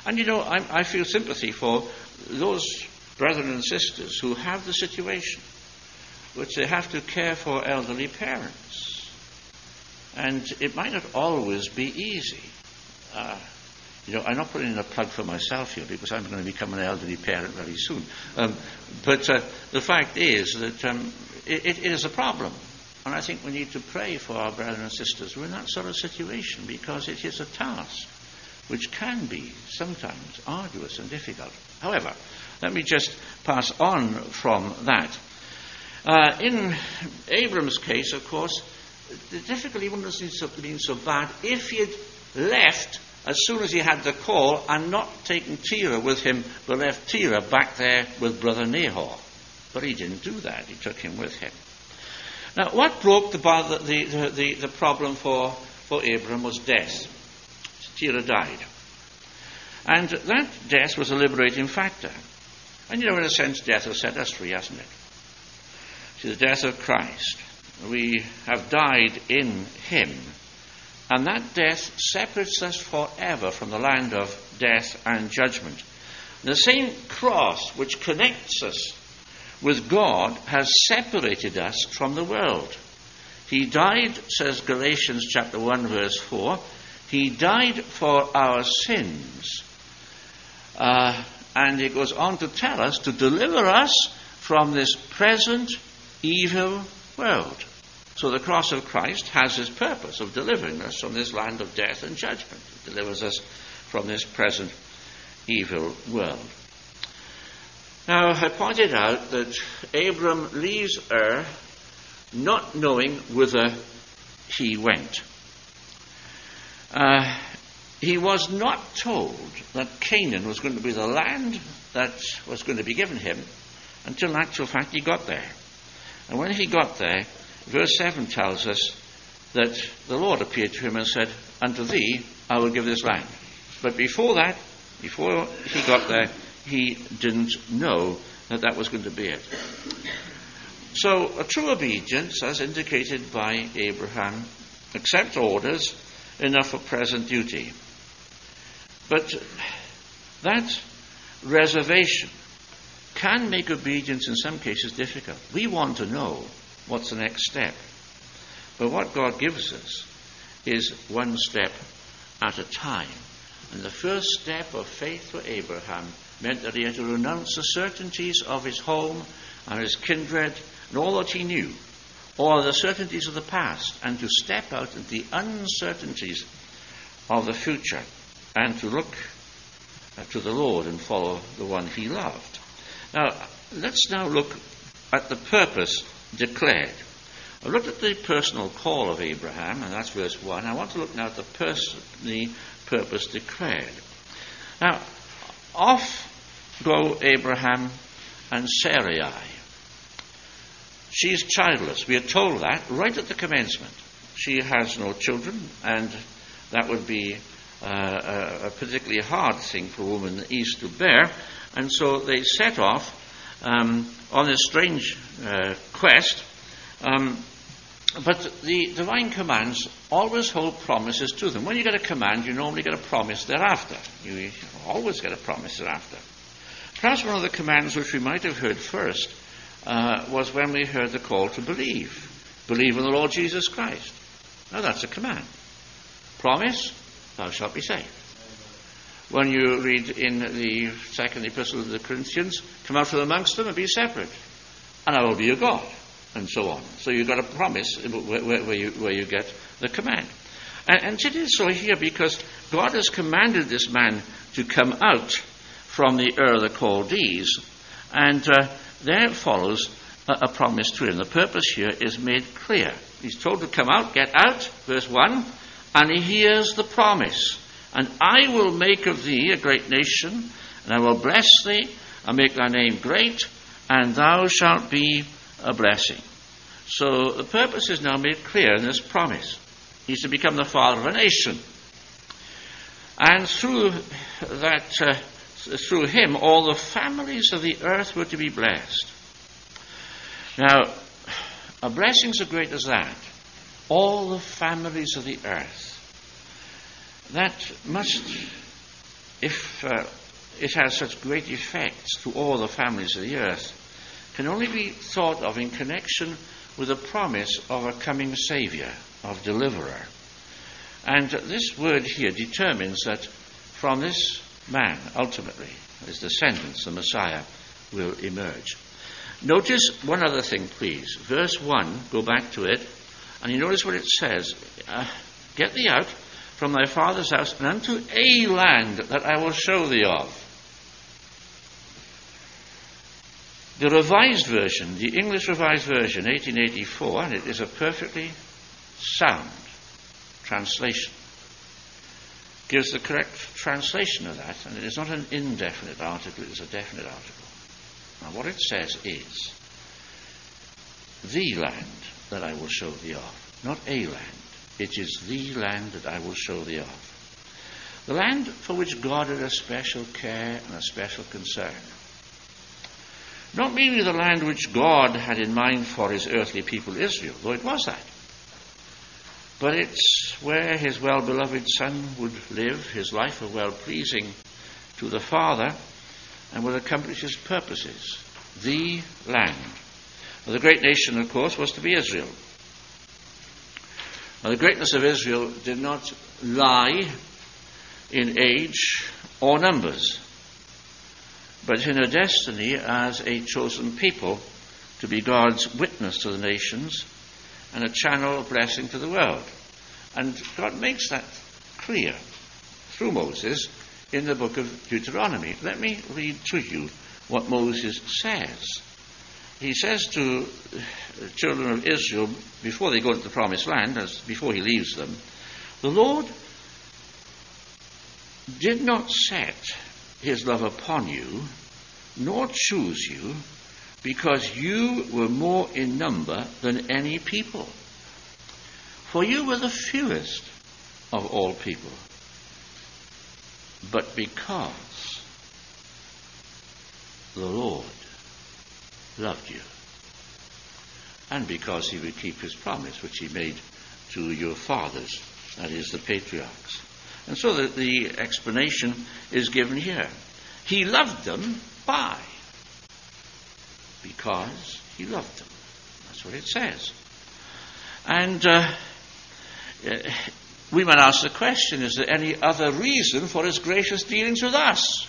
And you know, I, I feel sympathy for those brethren and sisters who have the situation which they have to care for elderly parents. And it might not always be easy. Uh, you know, I'm not putting in a plug for myself here because I'm going to become an elderly parent very soon. Um, but uh, the fact is that um, it, it is a problem. And I think we need to pray for our brethren and sisters who are in that sort of situation, because it is a task which can be sometimes arduous and difficult. However, let me just pass on from that. Uh, in Abram's case, of course, the difficulty wouldn't have been so bad if he had left as soon as he had the call and not taken Terah with him, but left Terah back there with brother Nahor. But he didn't do that. He took him with him. Now, what broke the, the, the, the, the problem for, for Abram was death. Terah died. And that death was a liberating factor. And you know, in a sense, death has set us free, hasn't it? See, the death of Christ. We have died in him. And that death separates us forever from the land of death and judgment. The same cross which connects us with God has separated us from the world. He died, says Galatians chapter one, verse four, he died for our sins. Uh, and it goes on to tell us to deliver us from this present evil world. So the cross of Christ has his purpose of delivering us from this land of death and judgment. It delivers us from this present evil world. Now, I pointed out that Abram leaves Ur not knowing whither he went. Uh, he was not told that Canaan was going to be the land that was going to be given him until, in actual fact, he got there. And when he got there, verse seven tells us that the Lord appeared to him and said, "Unto thee I will give this land." But before that, before he got there, he didn't know that that was going to be it. So a true obedience, as indicated by Abraham, accepts orders enough for present duty. But that reservation can make obedience in some cases difficult. We want to know what's the next step. But what God gives us is one step at a time. And the first step of faith for Abraham meant that he had to renounce the certainties of his home and his kindred and all that he knew, or the certainties of the past, and to step out into the uncertainties of the future and to look to the Lord and follow the one he loved. Now, let's now look at the purpose declared. I looked at the personal call of Abraham, and that's verse one. I want to look now at the, pers- the purpose declared. Now, off go Abraham and Sarai. She's childless. We are told that right at the commencement. She has no children, and that would be uh, a, a particularly hard thing for a woman in the East to bear. And so they set off um, on this strange uh, quest. Um, but the divine commands always hold promises to them. When you get a command, you normally get a promise thereafter. You always get a promise thereafter. Perhaps one of the commands which we might have heard first uh, was when we heard the call to believe. Believe in the Lord Jesus Christ. Now that's a command. Promise, thou shalt be saved. When you read in the second epistle of the Corinthians, come out from amongst them and be separate, and I will be your God, and so on. So you've got a promise where, where, where, you, where you get the command. And, and it is so here because God has commanded this man to come out from the Ur of the Chaldees, and uh, there follows a, a promise to him. The purpose here is made clear. He's told to come out, get out, verse one, and he hears the promise. And I will make of thee a great nation, and I will bless thee, and make thy name great, and thou shalt be a blessing. So the purpose is now made clear in this promise. He's to become the father of a nation. And through that, uh, through him, all the families of the earth were to be blessed. Now, a blessing so great as that, all the families of the earth, that must if uh, it has such great effects to all the families of the earth, can only be thought of in connection with the promise of a coming Saviour, of deliverer. And this word here determines that from this man, ultimately, his descendants, the Messiah, will emerge. Notice one other thing, please. Verse one, go back to it, and you notice what it says. Uh, Get thee out from thy father's house and unto a land that I will show thee of. The Revised Version, the English Revised Version, eighteen eighty-four, and it is a perfectly sound translation, gives the correct translation of that, and it is not an indefinite article, it is a definite article. Now what it says is, the land that I will show thee of, not a land. It is the land that I will show thee of. The land for which God had a special care and a special concern. Not merely the land which God had in mind for his earthly people Israel, though it was that, but it's where his well-beloved Son would live, his life of well-pleasing to the Father, and would accomplish his purposes. The land. Well, the great nation, of course, was to be Israel. Now, the greatness of Israel did not lie in age or numbers, but in her destiny as a chosen people to be God's witness to the nations and a channel of blessing to the world. And God makes that clear through Moses in the book of Deuteronomy. Let me read to you what Moses says. He says to the children of Israel, before they go into the promised land, as before he leaves them, the Lord did not set his love upon you, nor choose you, because you were more in number than any people. For you were the fewest of all people. But because the Lord loved you, and because he would keep his promise, which he made to your fathers, that is, the patriarchs. And so the, the explanation is given here. He loved them by, because he loved them. That's what it says. And uh, we might ask the question, is there any other reason for his gracious dealings with us?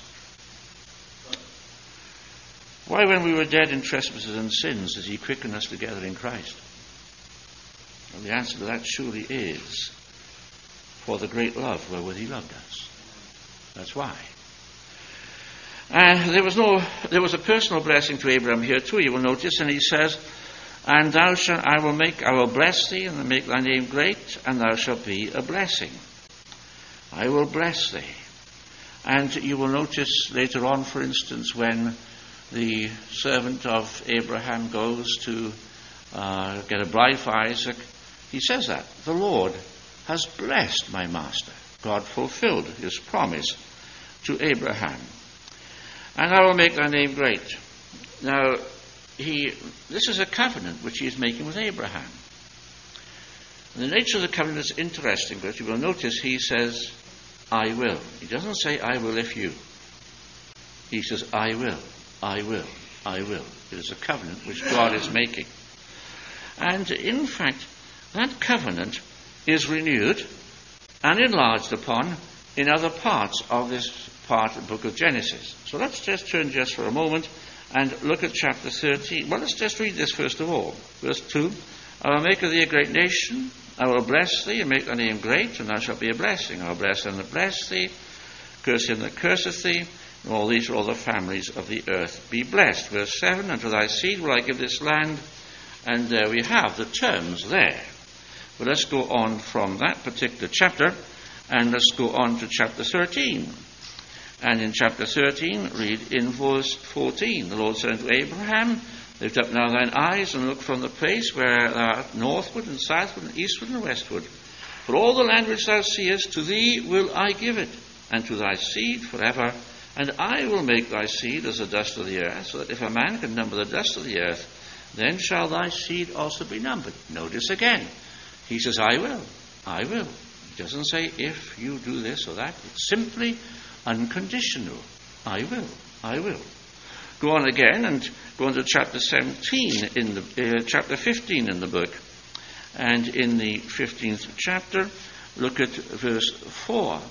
Why, when we were dead in trespasses and sins, does he quicken us together in Christ? Well, the answer to that surely is for the great love wherewith he loved us. That's why. And there was no, there was a personal blessing to Abraham here too, you will notice, and he says, and thou shalt, I will make, I will bless thee, and make thy name great, and thou shalt be a blessing. I will bless thee. And you will notice later on, for instance, when the servant of Abraham goes to uh, get a bride for Isaac, he says that. The Lord has blessed my master. God fulfilled his promise to Abraham. And I will make thy name great. Now, he, this is a covenant which he is making with Abraham. And the nature of the covenant is interesting, but you will notice he says, I will. He doesn't say, I will if you. He says, I will. I will, I will. It is a covenant which God is making. And in fact, that covenant is renewed and enlarged upon in other parts of this part of the book of Genesis. So let's just turn just for a moment and look at chapter thirteen. Well, let's just read this first of all. Verse two, I will make of thee a great nation, I will bless thee and make thy name great, and thou shalt be a blessing. I will bless them that bless thee, curse him that curseth thee, and all these are all the families of the earth be blessed. Verse seven, unto thy seed will I give this land. And there we have the terms there. But let's go on from that particular chapter, and let's go on to chapter thirteen. And in chapter thirteen, read in verse fourteen. The Lord said unto Abraham, lift up now thine eyes, and look from the place where thou art northward, and southward, and eastward, and westward. For all the land which thou seest, to thee will I give it, and to thy seed forever. And I will make thy seed as the dust of the earth, so that if a man can number the dust of the earth, then shall thy seed also be numbered. Notice again, he says, I will, I will. It doesn't say if you do this or that. It's simply unconditional. I will. I will. Go on again and go on to chapter seventeen in the uh, chapter fifteen in the book, and in the fifteenth chapter, look at verse four,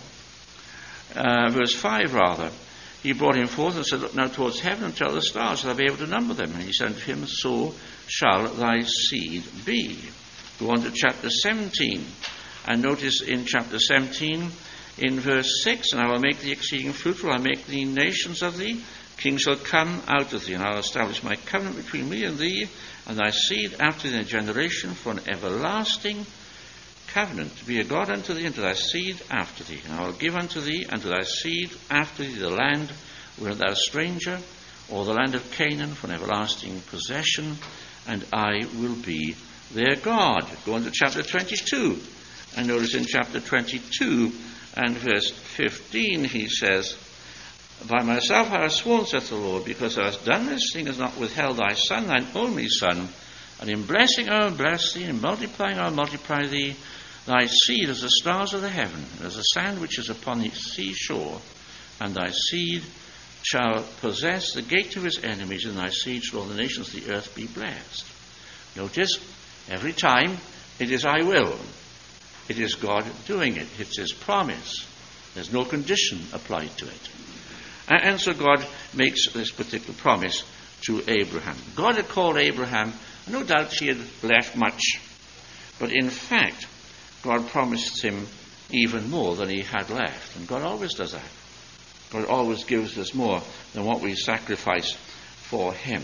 uh, verse five rather. He brought him forth and said, "Look now towards heaven and tell the stars, shall I be able to number them?" And he said to him, "So shall thy seed be." Go on to chapter seventeen, and notice in chapter seventeen, in verse six, "And I will make thee exceeding fruitful, I will make thee nations of thee. Kings shall come out of thee, and I will establish my covenant between me and thee, and thy seed after thy generation, for an everlasting covenant, to be a God unto thee, and to thy seed after thee. And I will give unto thee, and to thy seed after thee, the land where thou art a stranger, or the land of Canaan, for an everlasting possession, and I will be their God." Go on to chapter twenty-two, and notice in chapter twenty-two and verse fifteen, he says, "By myself I have sworn, saith the Lord, because thou hast done this thing, hast not withheld thy son, thine only son, and in blessing I will bless thee, in multiplying I will multiply thee, thy seed as the stars of the heaven, and as the sand which is upon the seashore, and thy seed shall possess the gate of his enemies, and thy seed shall all the nations of the earth be blessed." Notice, every time it is "I will." It is God doing it. It's his promise. There's no condition applied to it. And so God makes this particular promise to Abraham. God had called Abraham, no doubt he had left much, but in fact, God promised him even more than he had left. And God always does that. God always gives us more than what we sacrifice for him.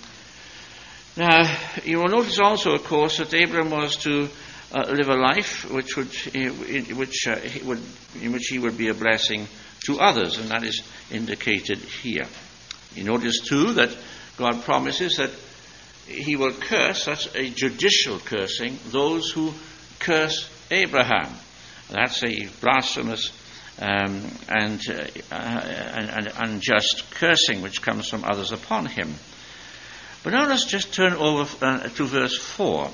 Now, you will notice also, of course, that Abraham was to uh, live a life which would, in which, uh, he would, in which he would be a blessing to others, and that is indicated here. You notice too that God promises that he will curse, that's a judicial cursing, those who curse Abraham. That's a blasphemous um, and, uh, and, and unjust cursing which comes from others upon him. But now let's just turn over uh, to verse four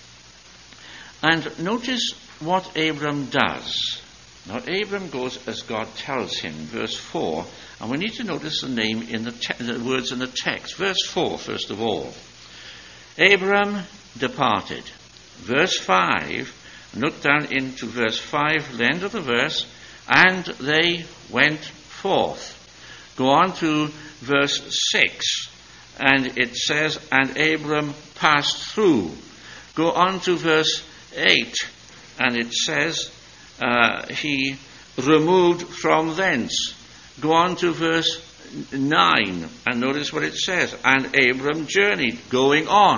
and notice what Abram does. Now, Abram goes as God tells him, verse four, and we need to notice the name in the, te- the words in the text. Verse four, first of all. Abram departed. Verse five, look down into verse five, the end of the verse, and they went forth. Go on to verse six, and it says, and Abram passed through. Go on to verse eight, and it says, Uh, he removed from thence. Go on to verse nine and notice what it says. And Abram journeyed, going on.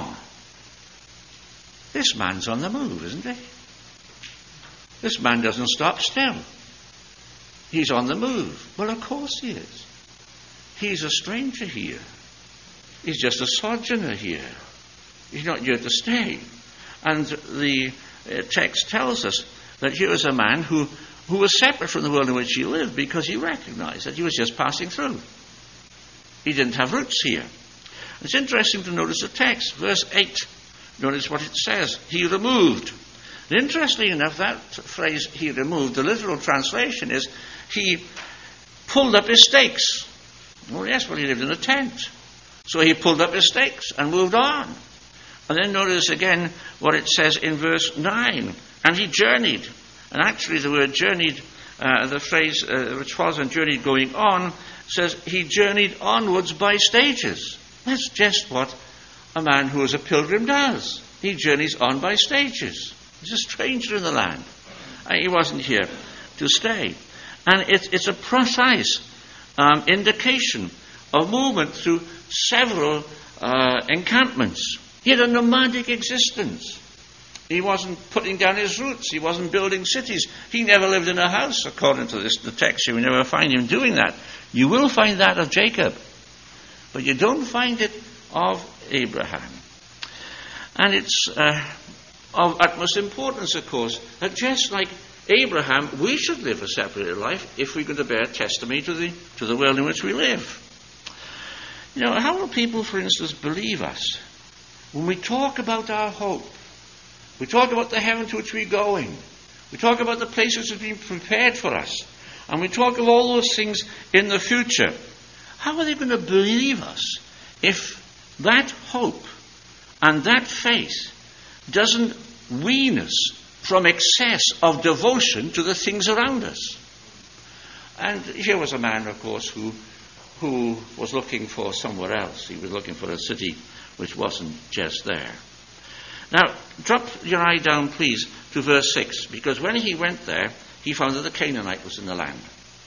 This man's on the move, isn't he? This man doesn't stop still. He's on the move. Well, of course he is. He's a stranger here. He's just a sojourner here. He's not here to stay. And the uh, text tells us that here was a man who, who was separate from the world in which he lived because he recognized that he was just passing through. He didn't have roots here. It's interesting to notice the text, verse eight. Notice what it says. He removed. And interestingly enough, that phrase, he removed, the literal translation is, he pulled up his stakes. Well, yes, well, he lived in a tent. So he pulled up his stakes and moved on. And then notice again what it says in verse nine. And he journeyed. And actually the word journeyed, uh, the phrase uh, which follows on journeyed going on, says he journeyed onwards by stages. That's just what a man who is a pilgrim does. He journeys on by stages. He's a stranger in the land. Uh, he wasn't here to stay. And it, it's a precise um, indication of movement through several uh, encampments. He had a nomadic existence. He wasn't putting down his roots. He wasn't building cities. He never lived in a house, according to this the text. You never find him doing that. You will find that of Jacob, but you don't find it of Abraham. And it's uh, of utmost importance, of course, that just like Abraham, we should live a separated life if we're going to bear testimony to the to the world in which we live. You know, how will people, for instance, believe us when we talk about our hope? We talk about the heaven to which we're going. We talk about the places that have been prepared for us. And we talk of all those things in the future. How are they going to believe us if that hope and that faith doesn't wean us from excess of devotion to the things around us? And here was a man, of course, who who was looking for somewhere else. He was looking for a city which wasn't just there. Now, drop your eye down, please, to verse six, because when he went there, he found that the Canaanite was in the land.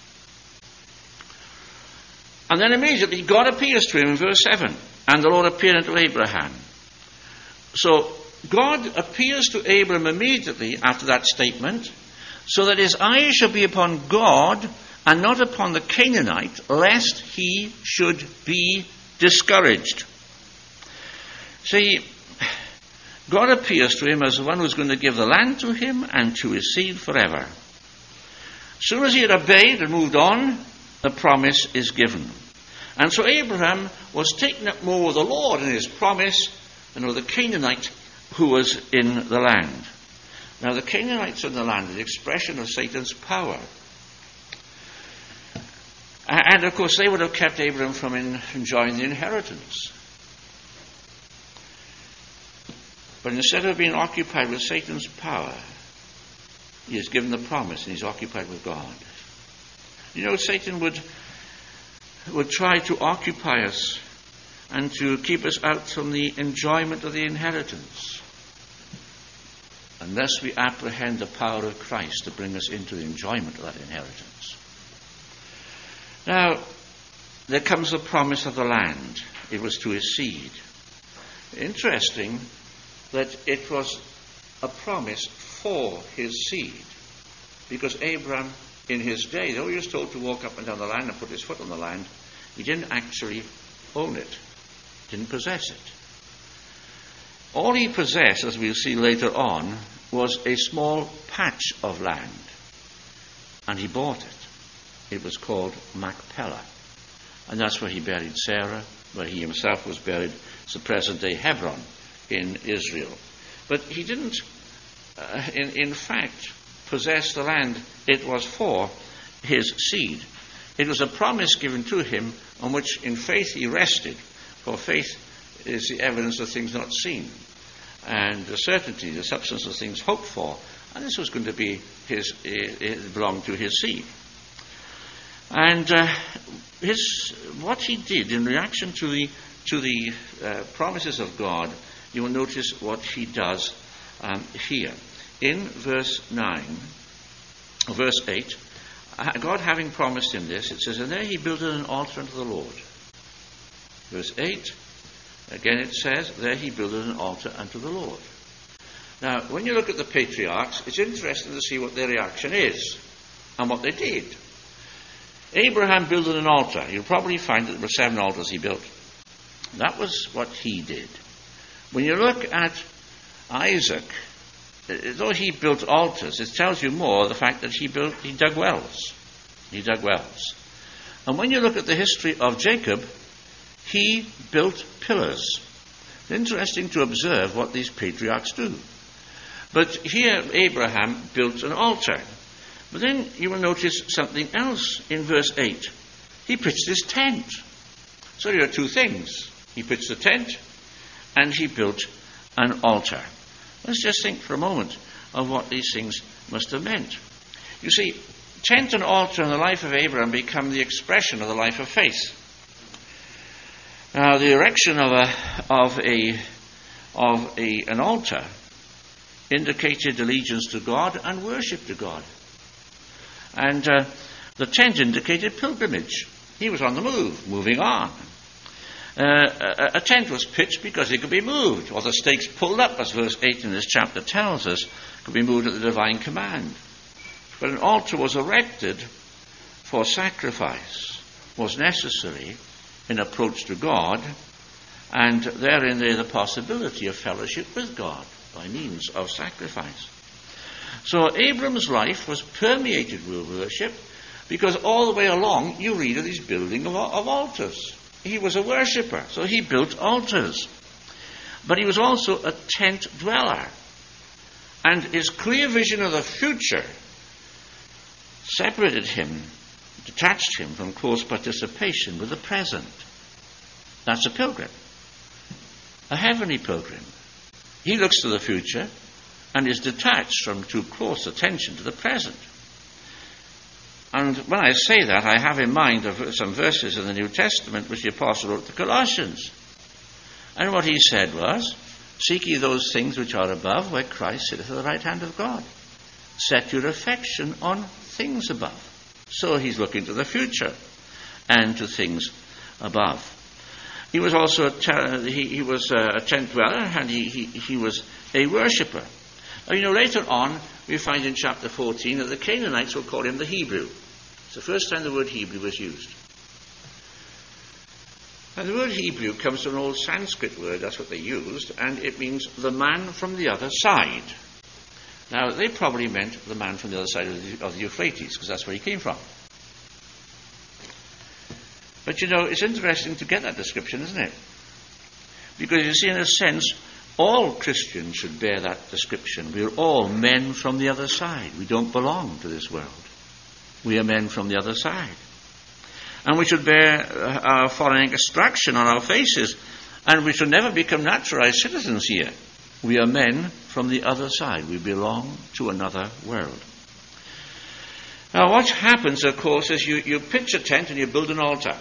And then immediately God appears to him in verse seven, and the Lord appeared unto Abraham. So God appears to Abram immediately after that statement, so that his eyes shall be upon God and not upon the Canaanite, lest he should be discouraged. See, God appears to him as the one who's going to give the land to him and to his seed forever. As soon as he had obeyed and moved on, the promise is given. And so Abraham was taken up more with the Lord in his promise than with the Canaanite who was in the land. Now, the Canaanites in the land is the expression of Satan's power. And, of course, they would have kept Abraham from enjoying the inheritance. But instead of being occupied with Satan's power, he is given the promise and he's occupied with God. You know, Satan would, would try to occupy us and to keep us out from the enjoyment of the inheritance, unless we apprehend the power of Christ to bring us into the enjoyment of that inheritance. Now, there comes the promise of the land. It was to his seed. Interesting that it was a promise for his seed, because Abraham, in his day, though he was told to walk up and down the land and put his foot on the land, he didn't actually own it, didn't possess it. All he possessed, as we'll see later on, was a small patch of land, and he bought it. It was called Machpelah, and that's where he buried Sarah, where he himself was buried. It's the present-day Hebron in Israel. But he didn't, uh, in, in fact, possess the land. It was for his seed. It was a promise given to him on which in faith he rested, for faith is the evidence of things not seen, and the certainty, the substance of things hoped for. And this was going to be his, it, it belonged to his seed. And uh, his, what he did in reaction to the to the uh, promises of God, you will notice what he does um, here. In verse nine, or verse eight, God having promised him this, it says, and there he builded an altar unto the Lord. Verse eight, again it says, there he builded an altar unto the Lord. Now, when you look at the patriarchs, it's interesting to see what their reaction is and what they did. Abraham built an altar. You'll probably find that there were seven altars he built. That was what he did. When you look at Isaac, though he built altars, it tells you more the fact that he built, he dug wells. He dug wells. And when you look at the history of Jacob, he built pillars. It's interesting to observe what these patriarchs do. But here Abraham built an altar. But then you will notice something else in verse eight. He pitched his tent. So there are two things. He pitched the tent and he built an altar. Let's just think for a moment of what these things must have meant. You see, tent and altar in the life of Abraham become the expression of the life of faith. Now, the erection of a of a of a an altar indicated allegiance to God and worship to God. And uh, the tent indicated pilgrimage. He was on the move, moving on. Uh, a, a tent was pitched because it could be moved, or the stakes pulled up, as verse eight in this chapter tells us, could be moved at the divine command. But an altar was erected for sacrifice, was necessary in approach to God, and therein lay the possibility of fellowship with God by means of sacrifice. So Abram's life was permeated with worship, because all the way along you read of his building of, of altars. He was a worshipper, so he built altars. But he was also a tent dweller. And his clear vision of the future separated him, detached him from close participation with the present. That's a pilgrim, a heavenly pilgrim. He looks to the future and is detached from too close attention to the present. And when I say that, I have in mind some verses in the New Testament which the apostle wrote to Colossians. And what he said was, seek ye those things which are above, where Christ sitteth at the right hand of God. Set your affection on things above. So he's looking to the future and to things above. He was also a te- he, he was a tent dweller, and he, he, he was a worshipper. Now, you know, later on, we find in chapter fourteen that the Canaanites will call him the Hebrew. It's the first time the word Hebrew was used. And the word Hebrew comes from an old Sanskrit word, that's what they used, and it means the man from the other side. Now, they probably meant the man from the other side of the, of the Euphrates, because that's where he came from. But you know, it's interesting to get that description, isn't it? Because you see, in a sense, all Christians should bear that description. We're all men from the other side. We don't belong to this world. We are men from the other side. And we should bear uh, our foreign extraction on our faces, and we should never become naturalized citizens here. We are men from the other side. We belong to another world. Now, what happens, of course, is you, you pitch a tent and you build an altar.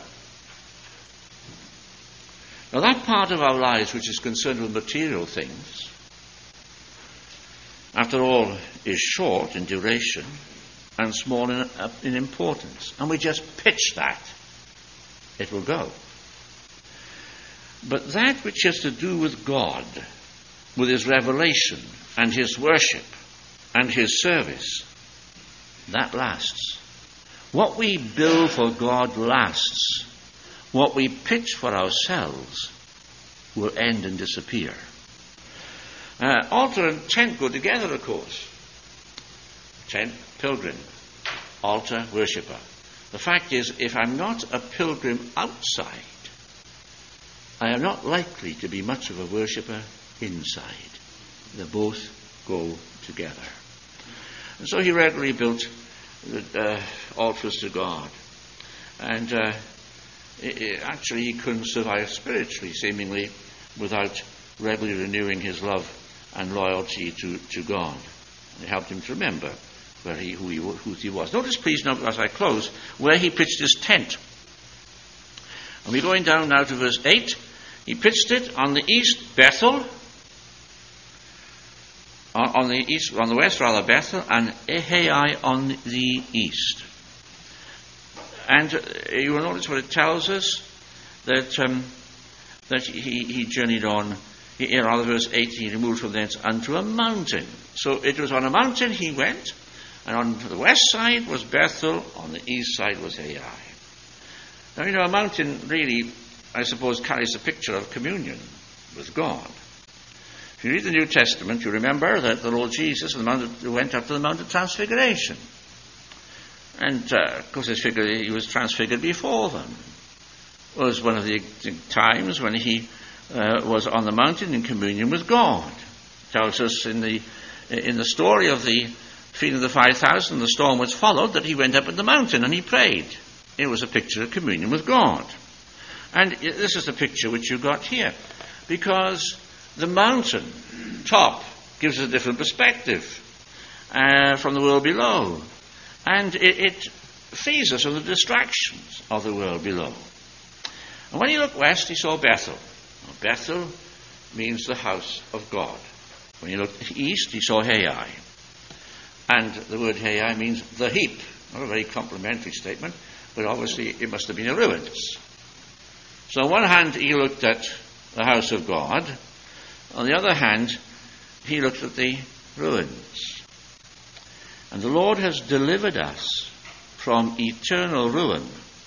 Now, that part of our lives which is concerned with material things, after all, is short in duration and small in, uh, in importance. And we just pitch that. It will go. But that which has to do with God, with his revelation and his worship and his service, that lasts. What we build for God lasts. What we pitch for ourselves will end and disappear. Uh, altar and tent go together, of course. Tent, pilgrim. Altar, worshipper. The fact is, if I'm not a pilgrim outside, I am not likely to be much of a worshipper inside. They both go together. And so he regularly built uh, altars to God. And uh, it, it, actually he couldn't survive spiritually, seemingly, without regularly renewing his love and loyalty to, to God. It helped him to remember where he, who, he, who he was. Notice, please, now, as I close, where he pitched his tent. And we're going down now to verse eight. He pitched it on the east, Bethel. On, on the east, on the west, rather, Bethel, and Ahai on the east. And uh, you will notice what it tells us, that um, that he, he journeyed on. He, in rather, verse eight, he removed from thence unto a mountain. So it was on a mountain he went, and on the west side was Bethel, on the east side was Ai. Now, you know, a mountain really, I suppose, carries a picture of communion with God. If you read the New Testament, you remember that the Lord Jesus the Mount, went up to the Mount of Transfiguration. And, uh, of course, his figure, he was transfigured before them. It was one of the times when he uh, was on the mountain in communion with God. It tells us in the in the story of the feeding of the five thousand, the storm which followed, that he went up at the mountain and he prayed. It was a picture of communion with God. And this is the picture which you got here. Because the mountain top gives us a different perspective uh, from the world below. And it, it frees us from the distractions of the world below. And when he looked west, he saw Bethel. Now, Bethel means the house of God. When he looked east, he saw Hai. And the word Hai means the heap. Not a very complimentary statement, but obviously it must have been a ruins. So on one hand, he looked at the house of God. On the other hand, he looked at the ruins. And the Lord has delivered us from eternal ruin,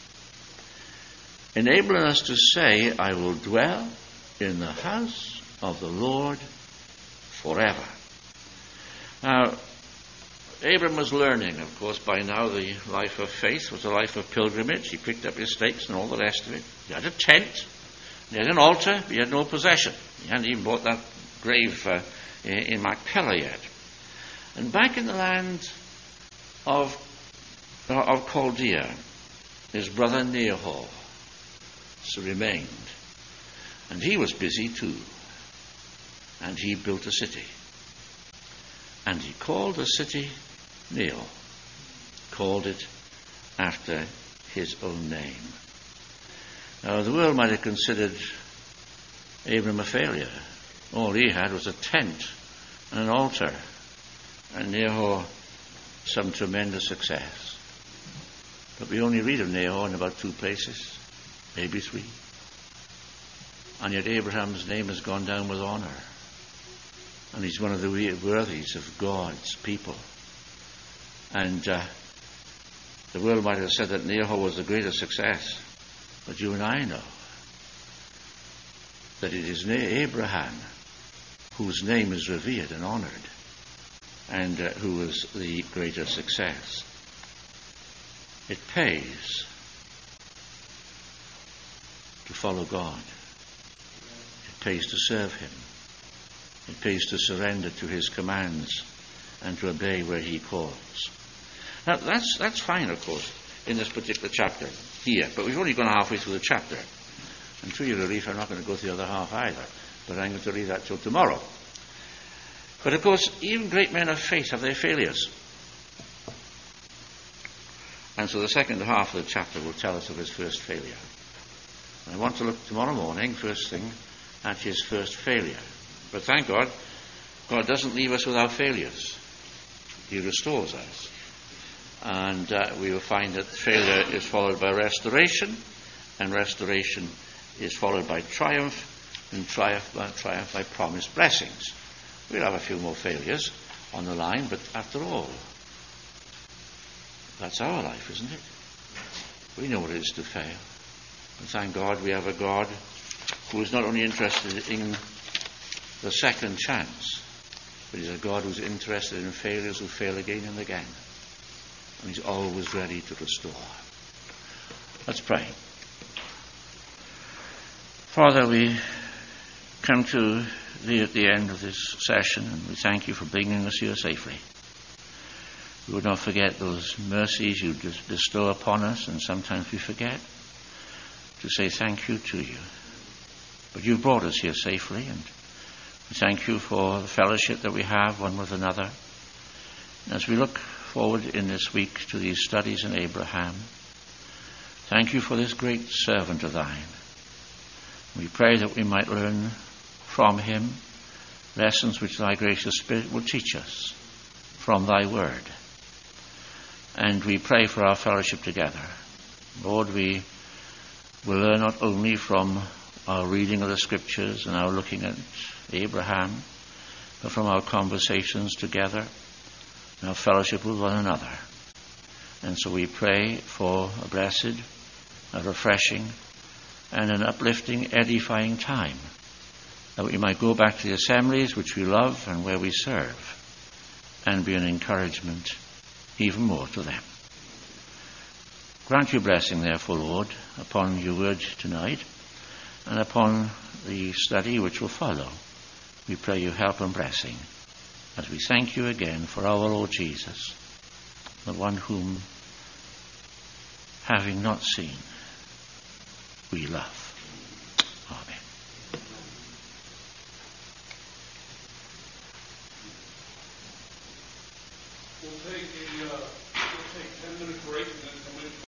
enabling us to say, I will dwell in the house of the Lord forever. Now, Abram was learning, of course, by now the life of faith was a life of pilgrimage. He picked up his stakes and all the rest of it. He had a tent, he had an altar, but he had no possession. He hadn't even bought that grave uh, in Machpelah yet. And back in the land of, of Chaldea, his brother Nahor remained. And he was busy too. And he built a city. And he called the city Neo, called it after his own name. Now, the world might have considered Abram a failure. All he had was a tent and an altar, and Nahor some tremendous success. But we only read of Nahor in about two places, maybe three. And yet Abraham's name has gone down with honor. And he's one of the worthies of God's people. And uh, the world might have said that Nahor was the greatest success. But you and I know that it is Abraham whose name is revered and honored, and uh, who was the greater success. It pays to follow God. It pays to serve him. It pays to surrender to his commands and to obey where he calls. Now, that's, that's fine, of course, in this particular chapter here, but we've only gone halfway through the chapter. And to your relief, I'm not going to go through the other half either, but I'm going to leave that till tomorrow. But of course, even great men of faith have their failures. And so the second half of the chapter will tell us of his first failure. And I want to look tomorrow morning, first thing, at his first failure. But thank God, God doesn't leave us without failures. He restores us. And uh, we will find that failure is followed by restoration, and restoration is followed by triumph, and triumph by, triumph by promised blessings. We'll have a few more failures on the line, but after all, that's our life, isn't it? We know what it is to fail. And thank God we have a God who is not only interested in the second chance, but he's a God who's interested in failures who fail again and again. And he's always ready to restore. Let's pray. Father, we come to thee at the end of this session, and we thank you for bringing us here safely. We would not forget those mercies you bestow upon us, and sometimes we forget to say thank you to you. But you've brought us here safely, and we thank you for the fellowship that we have one with another. As we look forward in this week to these studies in Abraham, thank you for this great servant of thine. We pray that we might learn from him lessons which thy gracious Spirit will teach us from thy word. And we pray for our fellowship together. Lord, we will learn not only from our reading of the scriptures and our looking at Abraham, but from our conversations together and our fellowship with one another. And so we pray for a blessed, a refreshing, and an uplifting, edifying time, that we might go back to the assemblies which we love and where we serve, and be an encouragement even more to them. Grant your blessing, therefore, Lord, upon your word tonight, and upon the study which will follow. We pray your help and blessing, as we thank you again for our Lord Jesus, the one whom, having not seen, we love.